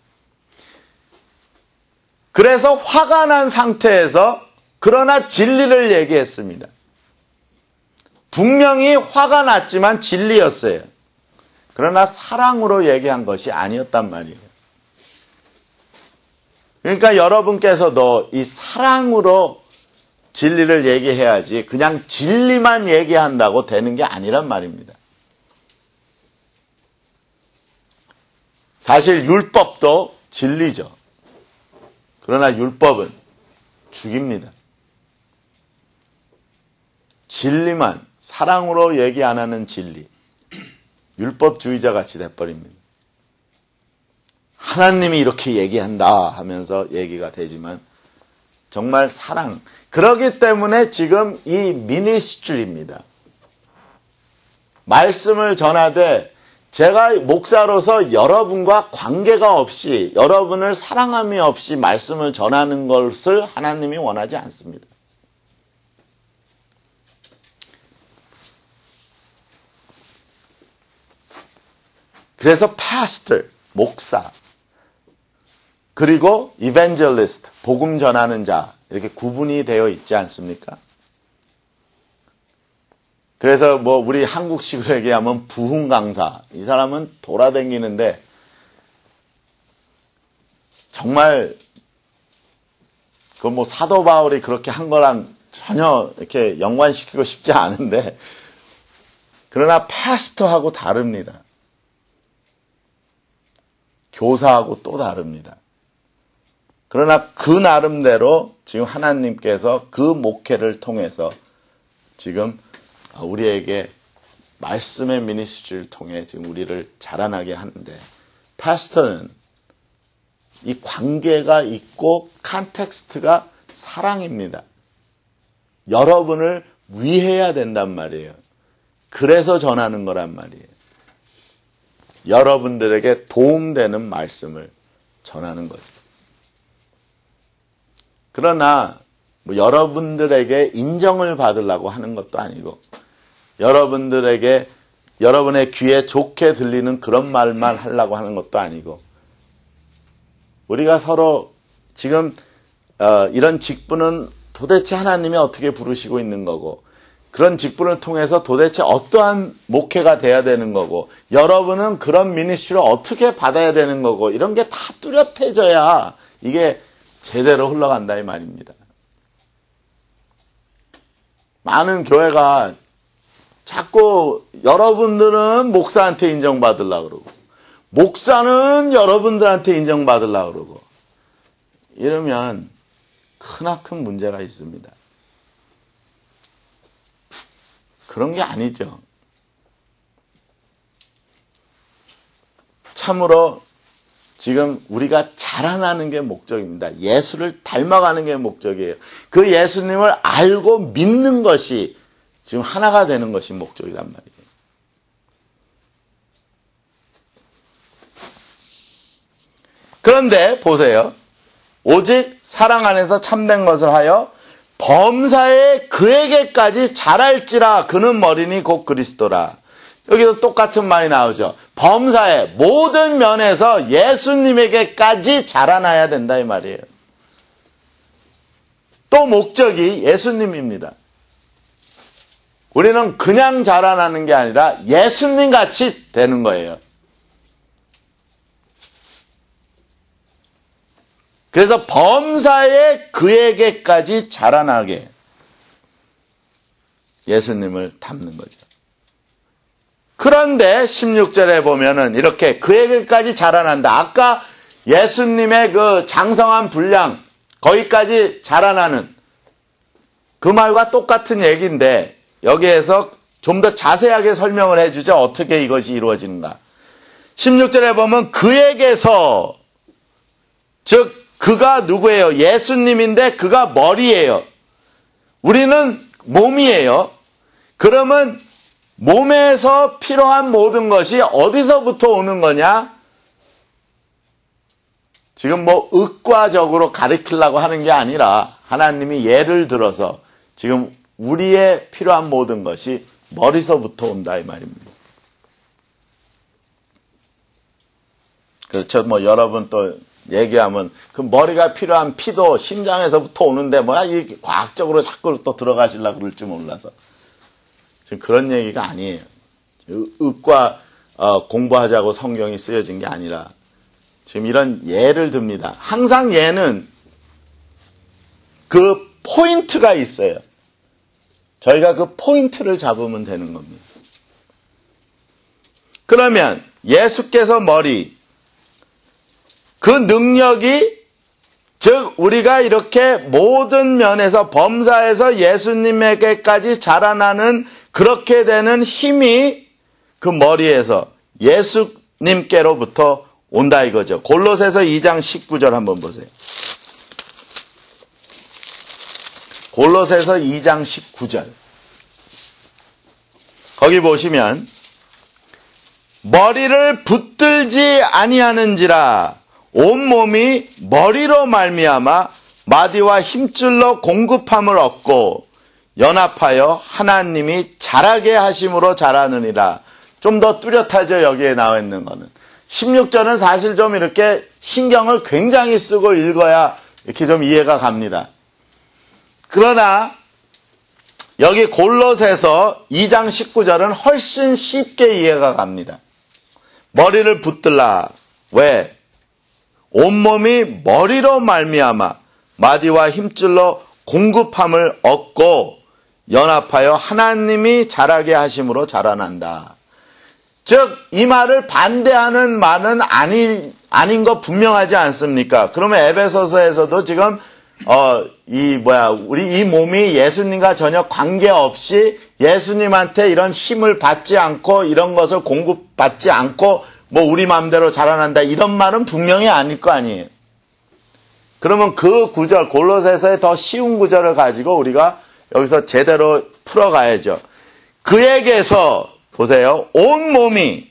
그래서 화가 난 상태에서 그러나 진리를 얘기했습니다. 분명히 화가 났지만 진리였어요. 그러나 사랑으로 얘기한 것이 아니었단 말이에요. 그러니까 여러분께서도 이 사랑으로 진리를 얘기해야지 그냥 진리만 얘기한다고 되는 게 아니란 말입니다. 사실 율법도 진리죠. 그러나 율법은 죽입니다. 진리만, 사랑으로 얘기 안 하는 진리, 율법주의자 같이 돼버립니다. 하나님이 이렇게 얘기한다 하면서 얘기가 되지만 정말 사랑, 그렇기 때문에 지금 이 미니스트리입니다. 말씀을 전하되 제가 목사로서 여러분과 관계가 없이, 여러분을 사랑함이 없이 말씀을 전하는 것을 하나님이 원하지 않습니다. 그래서 pastor, 목사, 그리고 evangelist, 복음 전하는 자, 이렇게 구분이 되어 있지 않습니까? 그래서 뭐 우리 한국식으로 얘기하면 부흥 강사, 이 사람은 돌아다니는데 정말 그 뭐 사도 바울이 그렇게 한 거랑 전혀 이렇게 연관시키고 싶지 않은데, 그러나 파스터하고 다릅니다. 교사하고 또 다릅니다. 그러나 그 나름대로 지금 하나님께서 그 목회를 통해서 지금 우리에게 말씀의 미니스트리를 통해 지금 우리를 자라나게 하는데, 파스터는 이 관계가 있고 컨텍스트가 사랑입니다. 여러분을 위해야 된단 말이에요. 그래서 전하는 거란 말이에요. 여러분들에게 도움되는 말씀을 전하는 거죠. 그러나 뭐 여러분들에게 인정을 받으려고 하는 것도 아니고, 여러분들에게 여러분의 귀에 좋게 들리는 그런 말만 하려고 하는 것도 아니고, 우리가 서로 지금 어, 이런 직분은 도대체 하나님이 어떻게 부르시고 있는 거고, 그런 직분을 통해서 도대체 어떠한 목회가 돼야 되는 거고, 여러분은 그런 미니스트리를 어떻게 받아야 되는 거고, 이런 게 다 뚜렷해져야 이게 제대로 흘러간다 이 말입니다. 많은 교회가 자꾸 여러분들은 목사한테 인정받으려고 그러고, 목사는 여러분들한테 인정받으려고 그러고, 이러면 크나큰 문제가 있습니다. 그런 게 아니죠. 참으로 지금 우리가 자라나는 게 목적입니다. 예수를 닮아가는 게 목적이에요. 그 예수님을 알고 믿는 것이 지금 하나가 되는 것이 목적이란 말이에요. 그런데 보세요. 오직 사랑 안에서 참된 것을 하여 범사에 그에게까지 자랄지라. 그는 머리니 곧 그리스도라. 여기도 똑같은 말이 나오죠. 범사에 모든 면에서 예수님에게까지 자라나야 된다 이 말이에요. 또 목적이 예수님입니다. 우리는 그냥 자라나는 게 아니라 예수님 같이 되는 거예요. 그래서 범사에 그에게까지 자라나게 예수님을 닮는 거죠. 그런데 십육 절에 보면은 이렇게 그에게까지 자라난다. 아까 예수님의 그 장성한 분량, 거기까지 자라나는 그 말과 똑같은 얘기인데, 여기에서 좀 더 자세하게 설명을 해주죠. 어떻게 이것이 이루어지는가. 십육 절에 보면 그에게서, 즉 그가 누구예요? 예수님인데 그가 머리예요. 우리는 몸이에요. 그러면 몸에서 필요한 모든 것이 어디서부터 오는 거냐? 지금 뭐 의과적으로 가르치려고 하는 게 아니라 하나님이 예를 들어서 지금 우리의 필요한 모든 것이 머리서부터 온다 이 말입니다. 그렇죠. 뭐 여러분 또 얘기하면 그 머리가 필요한 피도 심장에서부터 오는데 뭐야 이 과학적으로 자꾸 또 들어가시려고 그럴지 몰라서 지금 그런 얘기가 아니에요. 의과 어, 공부하자고 성경이 쓰여진 게 아니라 지금 이런 예를 듭니다. 항상 예는 그 포인트가 있어요. 저희가 그 포인트를 잡으면 되는 겁니다. 그러면 예수께서 머리, 그 능력이, 즉 우리가 이렇게 모든 면에서 범사에서 예수님에게까지 자라나는 그렇게 되는 힘이 그 머리에서 예수님께로부터 온다 이거죠. 골로새서 이 장 십구 절 한번 보세요. 골로새서 이 장 십구 절. 거기 보시면 머리를 붙들지 아니하는지라 온몸이 머리로 말미암아 마디와 힘줄로 공급함을 얻고 연합하여 하나님이 자라게 하심으로 자라느니라. 좀 더 뚜렷하죠. 여기에 나와 있는 거는. 십육 절은 사실 좀 이렇게 신경을 굉장히 쓰고 읽어야 이렇게 좀 이해가 갑니다. 그러나 여기 골로새서 이 장 십구 절은 훨씬 쉽게 이해가 갑니다. 머리를 붙들라. 왜? 온몸이 머리로 말미암아 마디와 힘줄로 공급함을 얻고 연합하여 하나님이 자라게 하심으로 자라난다. 즉, 이 말을 반대하는 말은 아니, 아닌 거 분명하지 않습니까? 그러면 에베소서에서도 지금, 어, 이, 뭐야, 우리 이 몸이 예수님과 전혀 관계없이 예수님한테 이런 힘을 받지 않고 이런 것을 공급받지 않고 뭐 우리 마음대로 자라난다. 이런 말은 분명히 아닐 거 아니에요. 그러면 그 구절, 골로새서의 더 쉬운 구절을 가지고 우리가 여기서 제대로 풀어가야죠. 그에게서 보세요. 온 몸이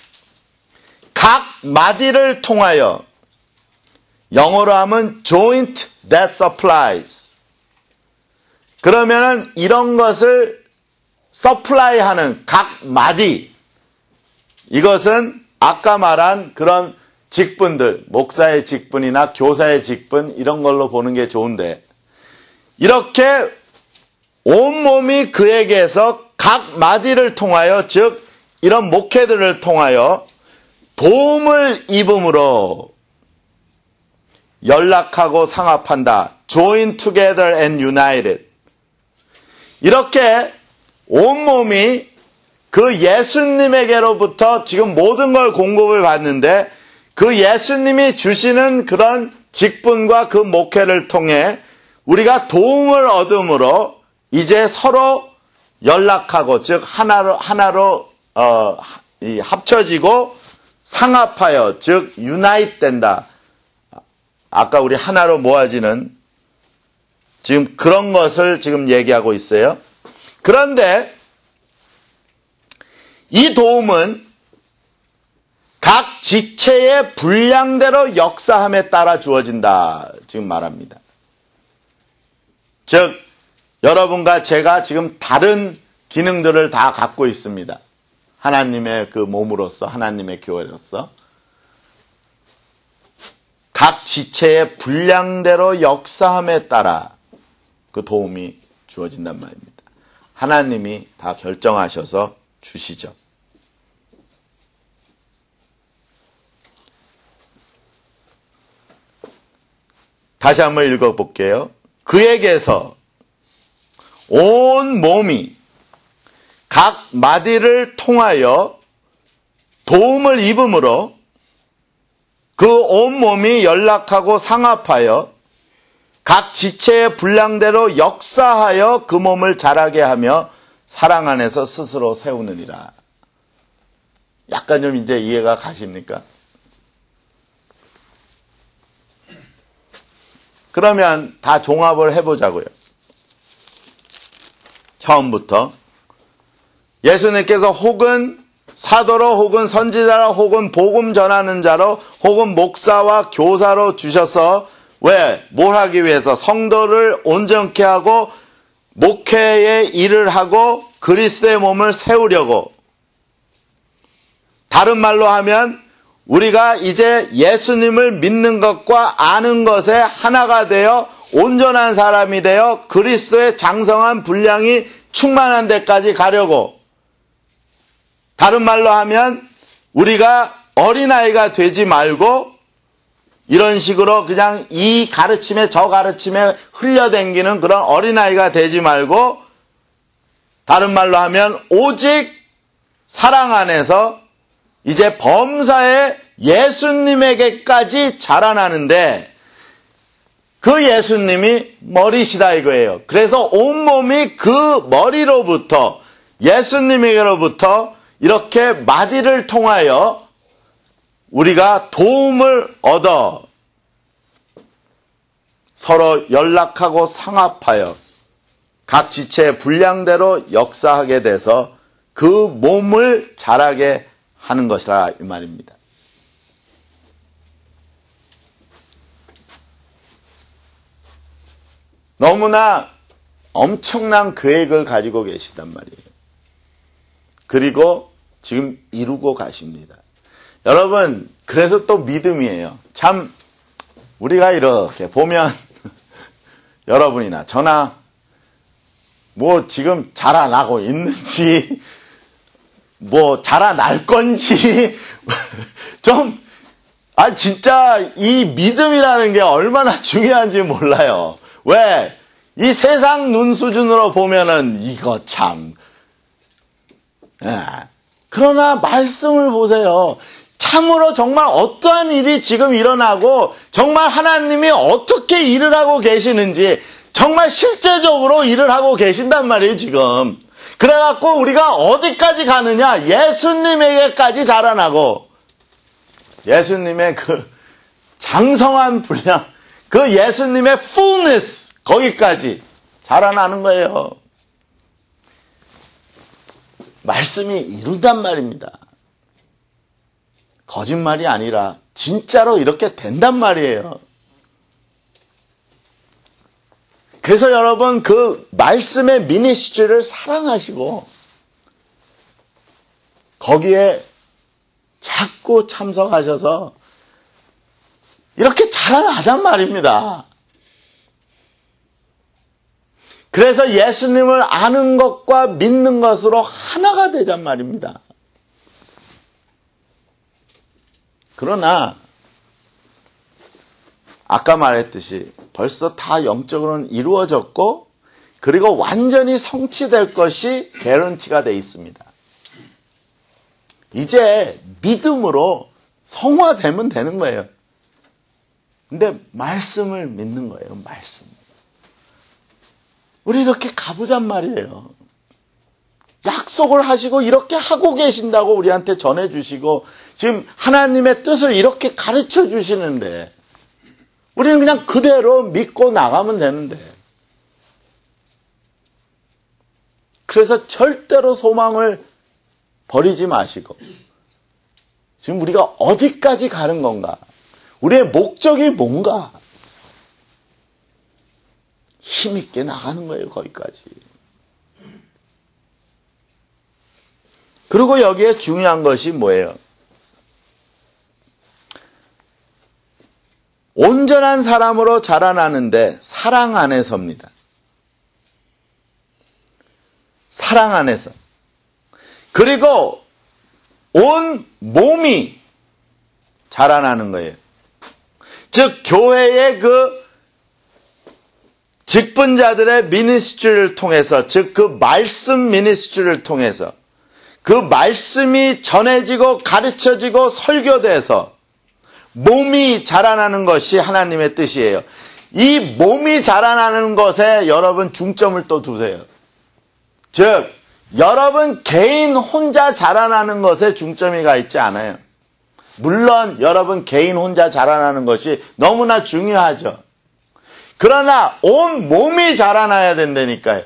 각 마디를 통하여 영어로 하면 joint that supplies. 그러면은 이런 것을 supply하는 각 마디. 이것은 아까 말한 그런 직분들, 목사의 직분이나 교사의 직분 이런 걸로 보는 게 좋은데 이렇게 온몸이 그에게서 각 마디를 통하여 즉 이런 목회들을 통하여 도움을 입음으로 연락하고 상합한다. Join together and united. 이렇게 온몸이 그 예수님에게로부터 지금 모든 걸 공급을 받는데 그 예수님이 주시는 그런 직분과 그 목회를 통해 우리가 도움을 얻음으로 이제 서로 연락하고 즉 하나로 하나로 어, 이 합쳐지고 상합하여 즉 유나이트 된다. 아까 우리 하나로 모아지는 지금 그런 것을 지금 얘기하고 있어요. 그런데 이 도움은 각 지체의 분량대로 역사함에 따라 주어진다. 지금 말합니다. 즉 여러분과 제가 지금 다른 기능들을 다 갖고 있습니다. 하나님의 그 몸으로서, 하나님의 교회로서. 각 지체의 분량대로 역사함에 따라 그 도움이 주어진단 말입니다. 하나님이 다 결정하셔서 주시죠. 다시 한번 읽어볼게요. 그에게서 온 몸이 각 마디를 통하여 도움을 입음으로 그 온 몸이 연락하고 상합하여 각 지체의 분량대로 역사하여 그 몸을 자라게 하며 사랑 안에서 스스로 세우느니라. 약간 좀 이제 이해가 가십니까? 그러면 다 종합을 해보자고요. 처음부터 예수님께서 혹은 사도로 혹은 선지자로 혹은 복음 전하는 자로 혹은 목사와 교사로 주셔서 왜? 뭘 하기 위해서? 성도를 온전케 하고 목회의 일을 하고 그리스도의 몸을 세우려고. 다른 말로 하면 우리가 이제 예수님을 믿는 것과 아는 것에 하나가 되어 온전한 사람이 되어 그리스도의 장성한 분량이 충만한 데까지 가려고. 다른 말로 하면 우리가 어린아이가 되지 말고 이런 식으로 그냥 이 가르침에 저 가르침에 흘려댕기는 그런 어린아이가 되지 말고 다른 말로 하면 오직 사랑 안에서 이제 범사에 예수님에게까지 자라나는데 그 예수님이 머리시다 이거예요. 그래서 온몸이 그 머리로부터 예수님에게로부터 이렇게 마디를 통하여 우리가 도움을 얻어 서로 연락하고 상합하여 각 지체의 분량대로 역사하게 돼서 그 몸을 자라게 하는 것이라 이 말입니다. 너무나 엄청난 계획을 가지고 계시단 말이에요. 그리고 지금 이루고 가십니다. 여러분, 그래서 또 믿음이에요. 참 우리가 이렇게 보면 여러분이나 저나 뭐 지금 자라나고 있는지 뭐 자라날 건지 좀 아 진짜 이 믿음이라는 게 얼마나 중요한지 몰라요. 왜? 이 세상 눈 수준으로 보면은 이거 참. 예. 그러나 말씀을 보세요. 참으로 정말 어떠한 일이 지금 일어나고 정말 하나님이 어떻게 일을 하고 계시는지 정말 실제적으로 일을 하고 계신단 말이에요, 지금. 그래갖고 우리가 어디까지 가느냐? 예수님에게까지 자라나고 예수님의 그 장성한 분량, 그 예수님의 fullness, 거기까지 자라나는 거예요. 말씀이 이룬단 말입니다. 거짓말이 아니라 진짜로 이렇게 된단 말이에요. 그래서 여러분 그 말씀의 미니스트리를 사랑하시고 거기에 자꾸 참석하셔서 이렇게 자라나단 말입니다. 그래서 예수님을 아는 것과 믿는 것으로 하나가 되잔 말입니다. 그러나 아까 말했듯이 벌써 다 영적으로는 이루어졌고 그리고 완전히 성취될 것이 개런티가 되어 있습니다. 이제 믿음으로 성화되면 되는 거예요. 근데 말씀을 믿는 거예요. 말씀. 우리 이렇게 가보잔 말이에요. 약속을 하시고 이렇게 하고 계신다고 우리한테 전해주시고 지금 하나님의 뜻을 이렇게 가르쳐 주시는데 우리는 그냥 그대로 믿고 나가면 되는데 그래서 절대로 소망을 버리지 마시고 지금 우리가 어디까지 가는 건가? 우리의 목적이 뭔가? 힘있게 나가는 거예요, 거기까지. 그리고 여기에 중요한 것이 뭐예요? 온전한 사람으로 자라나는데 사랑 안에서입니다. 사랑 안에서. 그리고 온 몸이 자라나는 거예요. 즉 교회의 그 직분자들의 미니스트리를 통해서, 즉 그 말씀 미니스트리를 통해서 그 말씀이 전해지고 가르쳐지고 설교돼서 몸이 자라나는 것이 하나님의 뜻이에요. 이 몸이 자라나는 것에 여러분 중점을 또 두세요. 즉 여러분 개인 혼자 자라나는 것에 중점이 가 있지 않아요. 물론 여러분 개인 혼자 자라나는 것이 너무나 중요하죠. 그러나 온 몸이 자라나야 된다니까요.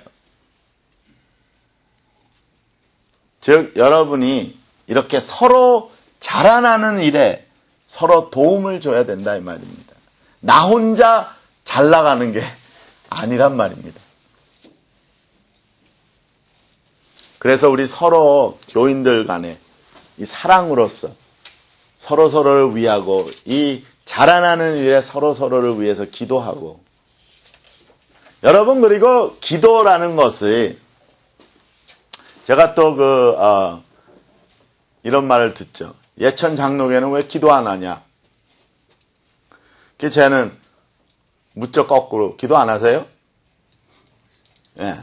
즉 여러분이 이렇게 서로 자라나는 일에 서로 도움을 줘야 된다 이 말입니다. 나 혼자 잘 나가는 게 아니란 말입니다. 그래서 우리 서로 교인들 간에 이 사랑으로서 서로 서로를 위하고 이 자라나는 일에 서로 서로를 위해서 기도하고 여러분 그리고 기도라는 것이 제가 또 그 어, 이런 말을 듣죠. 예천 장로교는 왜 기도 안 하냐? 그 쟤는 무척 거꾸로 기도 안 하세요? 예.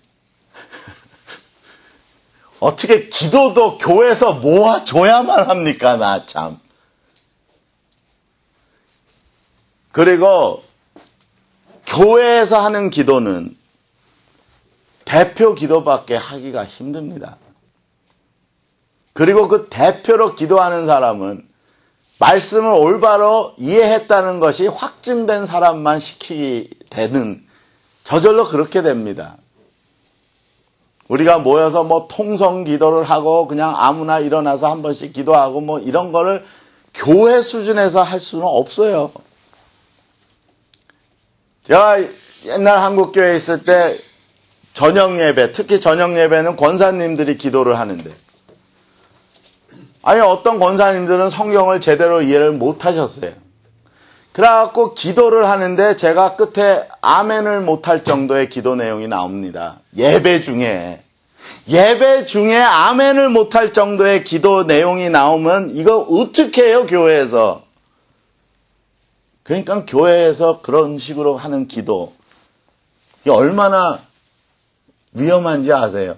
어떻게 기도도 교회에서 모아줘야만 합니까? 나 참. 그리고 교회에서 하는 기도는 대표 기도밖에 하기가 힘듭니다. 그리고 그 대표로 기도하는 사람은 말씀을 올바로 이해했다는 것이 확증된 사람만 시키게 되는, 저절로 그렇게 됩니다. 우리가 모여서 뭐 통성 기도를 하고 그냥 아무나 일어나서 한 번씩 기도하고 뭐 이런 거를 교회 수준에서 할 수는 없어요. 제가 옛날 한국교회에 있을 때 저녁 예배, 특히 저녁 예배는 권사님들이 기도를 하는데, 아니 어떤 권사님들은 성경을 제대로 이해를 못 하셨어요. 그래갖고 기도를 하는데 제가 끝에 아멘을 못할 정도의 기도 내용이 나옵니다. 예배 중에. 예배 중에 아멘을 못할 정도의 기도 내용이 나오면 이거 어떻게 해요, 교회에서? 그러니까 교회에서 그런 식으로 하는 기도, 이게 얼마나 위험한지 아세요?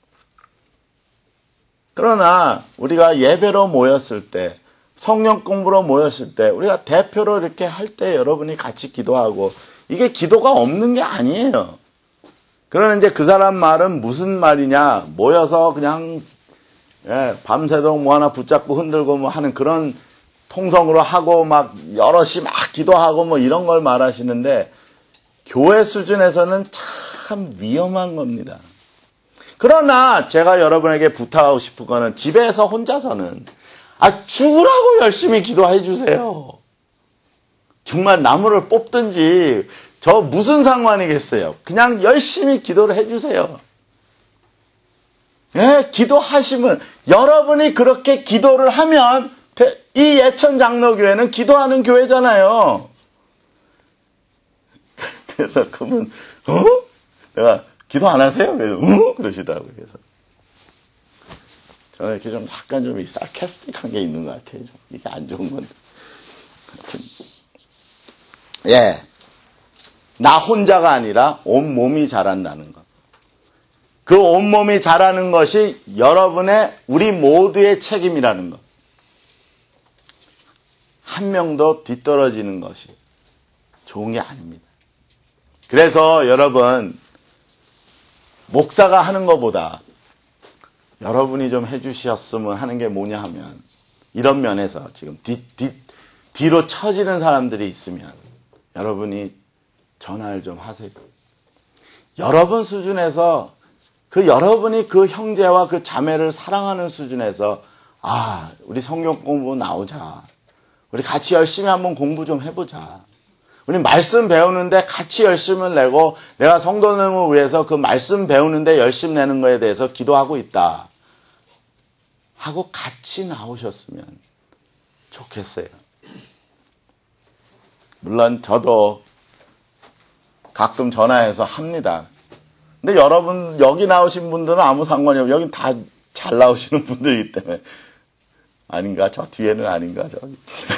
그러나 우리가 예배로 모였을 때, 성령 공부로 모였을 때, 우리가 대표로 이렇게 할 때 여러분이 같이 기도하고, 이게 기도가 없는 게 아니에요. 그러나 이제 그 사람 말은 무슨 말이냐, 모여서 그냥 예, 밤새도록 뭐 하나 붙잡고 흔들고 뭐 하는 그런 통성으로 하고 막 여럿이 막 기도하고 뭐 이런 걸 말하시는데, 교회 수준에서는 참 위험한 겁니다. 그러나 제가 여러분에게 부탁하고 싶은 거는, 집에서 혼자서는 아 죽으라고 열심히 기도해 주세요. 정말 나무를 뽑든지 저 무슨 상관이겠어요. 그냥 열심히 기도를 해 주세요. 예, 기도하시면, 여러분이 그렇게 기도를 하면 이 예천 장로교회는 기도하는 교회잖아요. 그래서 그분 어? 내가 기도 안 하세요? 그래서 어? 그러시더라고요. 그래서 저는 이렇게 좀 약간 좀 사케스틱한 게 있는 것 같아요. 좀. 이게 안 좋은 건데. 하여튼 예, 나 혼자가 아니라 온 몸이 자란다는 것. 그 온 몸이 자라는 것이 여러분의, 우리 모두의 책임이라는 것. 한 명도 뒤떨어지는 것이 좋은 게 아닙니다. 그래서 여러분, 목사가 하는 것보다 여러분이 좀 해주셨으면 하는 게 뭐냐 하면, 이런 면에서 지금 뒤, 뒤, 뒤로 처지는 사람들이 있으면 여러분이 전화를 좀 하세요. 여러분 수준에서, 그 여러분이 그 형제와 그 자매를 사랑하는 수준에서, 아, 우리 성경 공부 나오자. 우리 같이 열심히 한번 공부 좀 해보자. 우리 말씀 배우는데 같이 열심을 내고, 내가 성도님을 위해서 그 말씀 배우는데 열심 내는 거에 대해서 기도하고 있다 하고 같이 나오셨으면 좋겠어요. 물론 저도 가끔 전화해서 합니다. 근데 여러분, 여기 나오신 분들은 아무 상관이 없어요. 여긴 다 잘 나오시는 분들이기 때문에. 아닌가? 저 뒤에는 아닌가? 저기.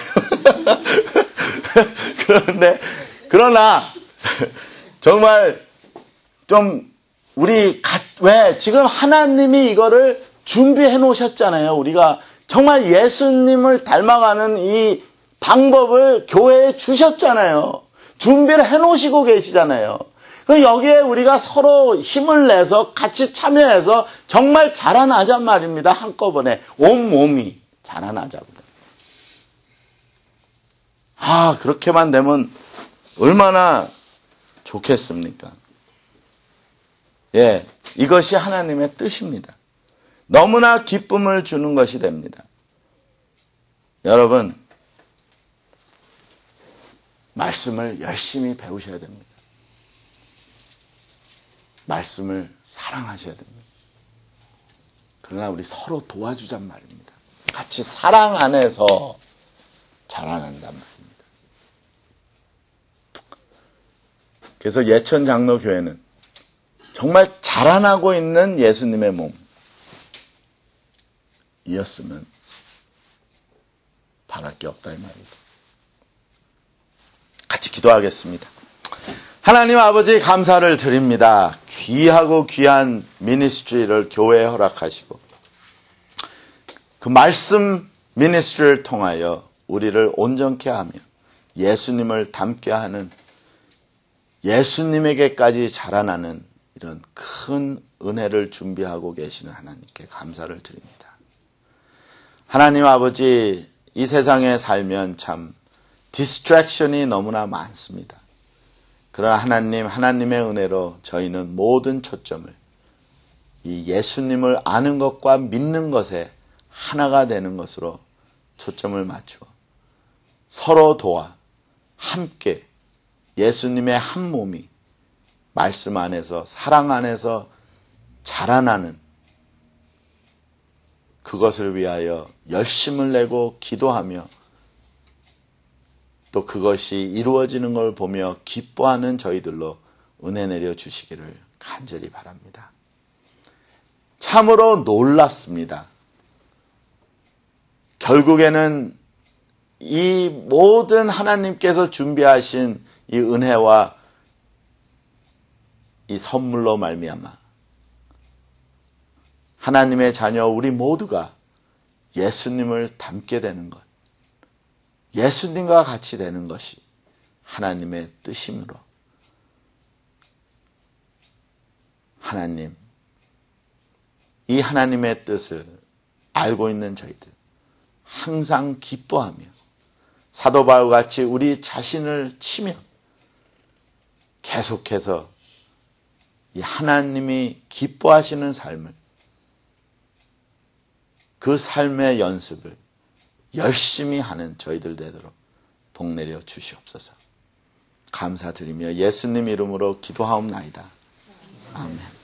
그런데, 그러나, 정말, 좀, 우리, 가, 왜, 지금 하나님이 이거를 준비해 놓으셨잖아요. 우리가 정말 예수님을 닮아가는 이 방법을 교회에 주셨잖아요. 준비를 해 놓으시고 계시잖아요. 그 여기에 우리가 서로 힘을 내서 같이 참여해서 정말 자라나잔 말입니다. 한꺼번에. 온몸이 자라나자고. 아, 그렇게만 되면 얼마나 좋겠습니까? 예, 이것이 하나님의 뜻입니다. 너무나 기쁨을 주는 것이 됩니다. 여러분, 말씀을 열심히 배우셔야 됩니다. 말씀을 사랑하셔야 됩니다. 그러나 우리 서로 도와주잔 말입니다. 같이 사랑 안에서 자라난단 말입니다. 그래서 예천 장로교회는 정말 자라나고 있는 예수님의 몸이었으면 바랄 게 없다 이 말이죠. 같이 기도하겠습니다. 하나님 아버지 감사를 드립니다. 귀하고 귀한 미니스트리를 교회에 허락하시고 그 말씀 미니스트리를 통하여 우리를 온전케 하며 예수님을 닮게 하는, 예수님에게까지 자라나는 이런 큰 은혜를 준비하고 계시는 하나님께 감사를 드립니다. 하나님 아버지, 이 세상에 살면 참 디스트랙션이 너무나 많습니다. 그러나 하나님, 하나님의 은혜로 저희는 모든 초점을 이 예수님을 아는 것과 믿는 것에 하나가 되는 것으로 초점을 맞추어 서로 도와 함께 예수님의 한 몸이 말씀 안에서 사랑 안에서 자라나는 그것을 위하여 열심을 내고 기도하며 또 그것이 이루어지는 걸 보며 기뻐하는 저희들로 은혜 내려 주시기를 간절히 바랍니다. 참으로 놀랍습니다. 결국에는 이 모든 하나님께서 준비하신 이 은혜와 이 선물로 말미암아 하나님의 자녀 우리 모두가 예수님을 닮게 되는 것, 예수님과 같이 되는 것이 하나님의 뜻이므로 하나님, 이 하나님의 뜻을 알고 있는 저희들 항상 기뻐하며 사도 바울과 같이 우리 자신을 치며 계속해서 이 하나님이 기뻐하시는 삶을, 그 삶의 연습을 열심히 하는 저희들 되도록 복 내려 주시옵소서. 감사드리며 예수님 이름으로 기도하옵나이다. 아멘.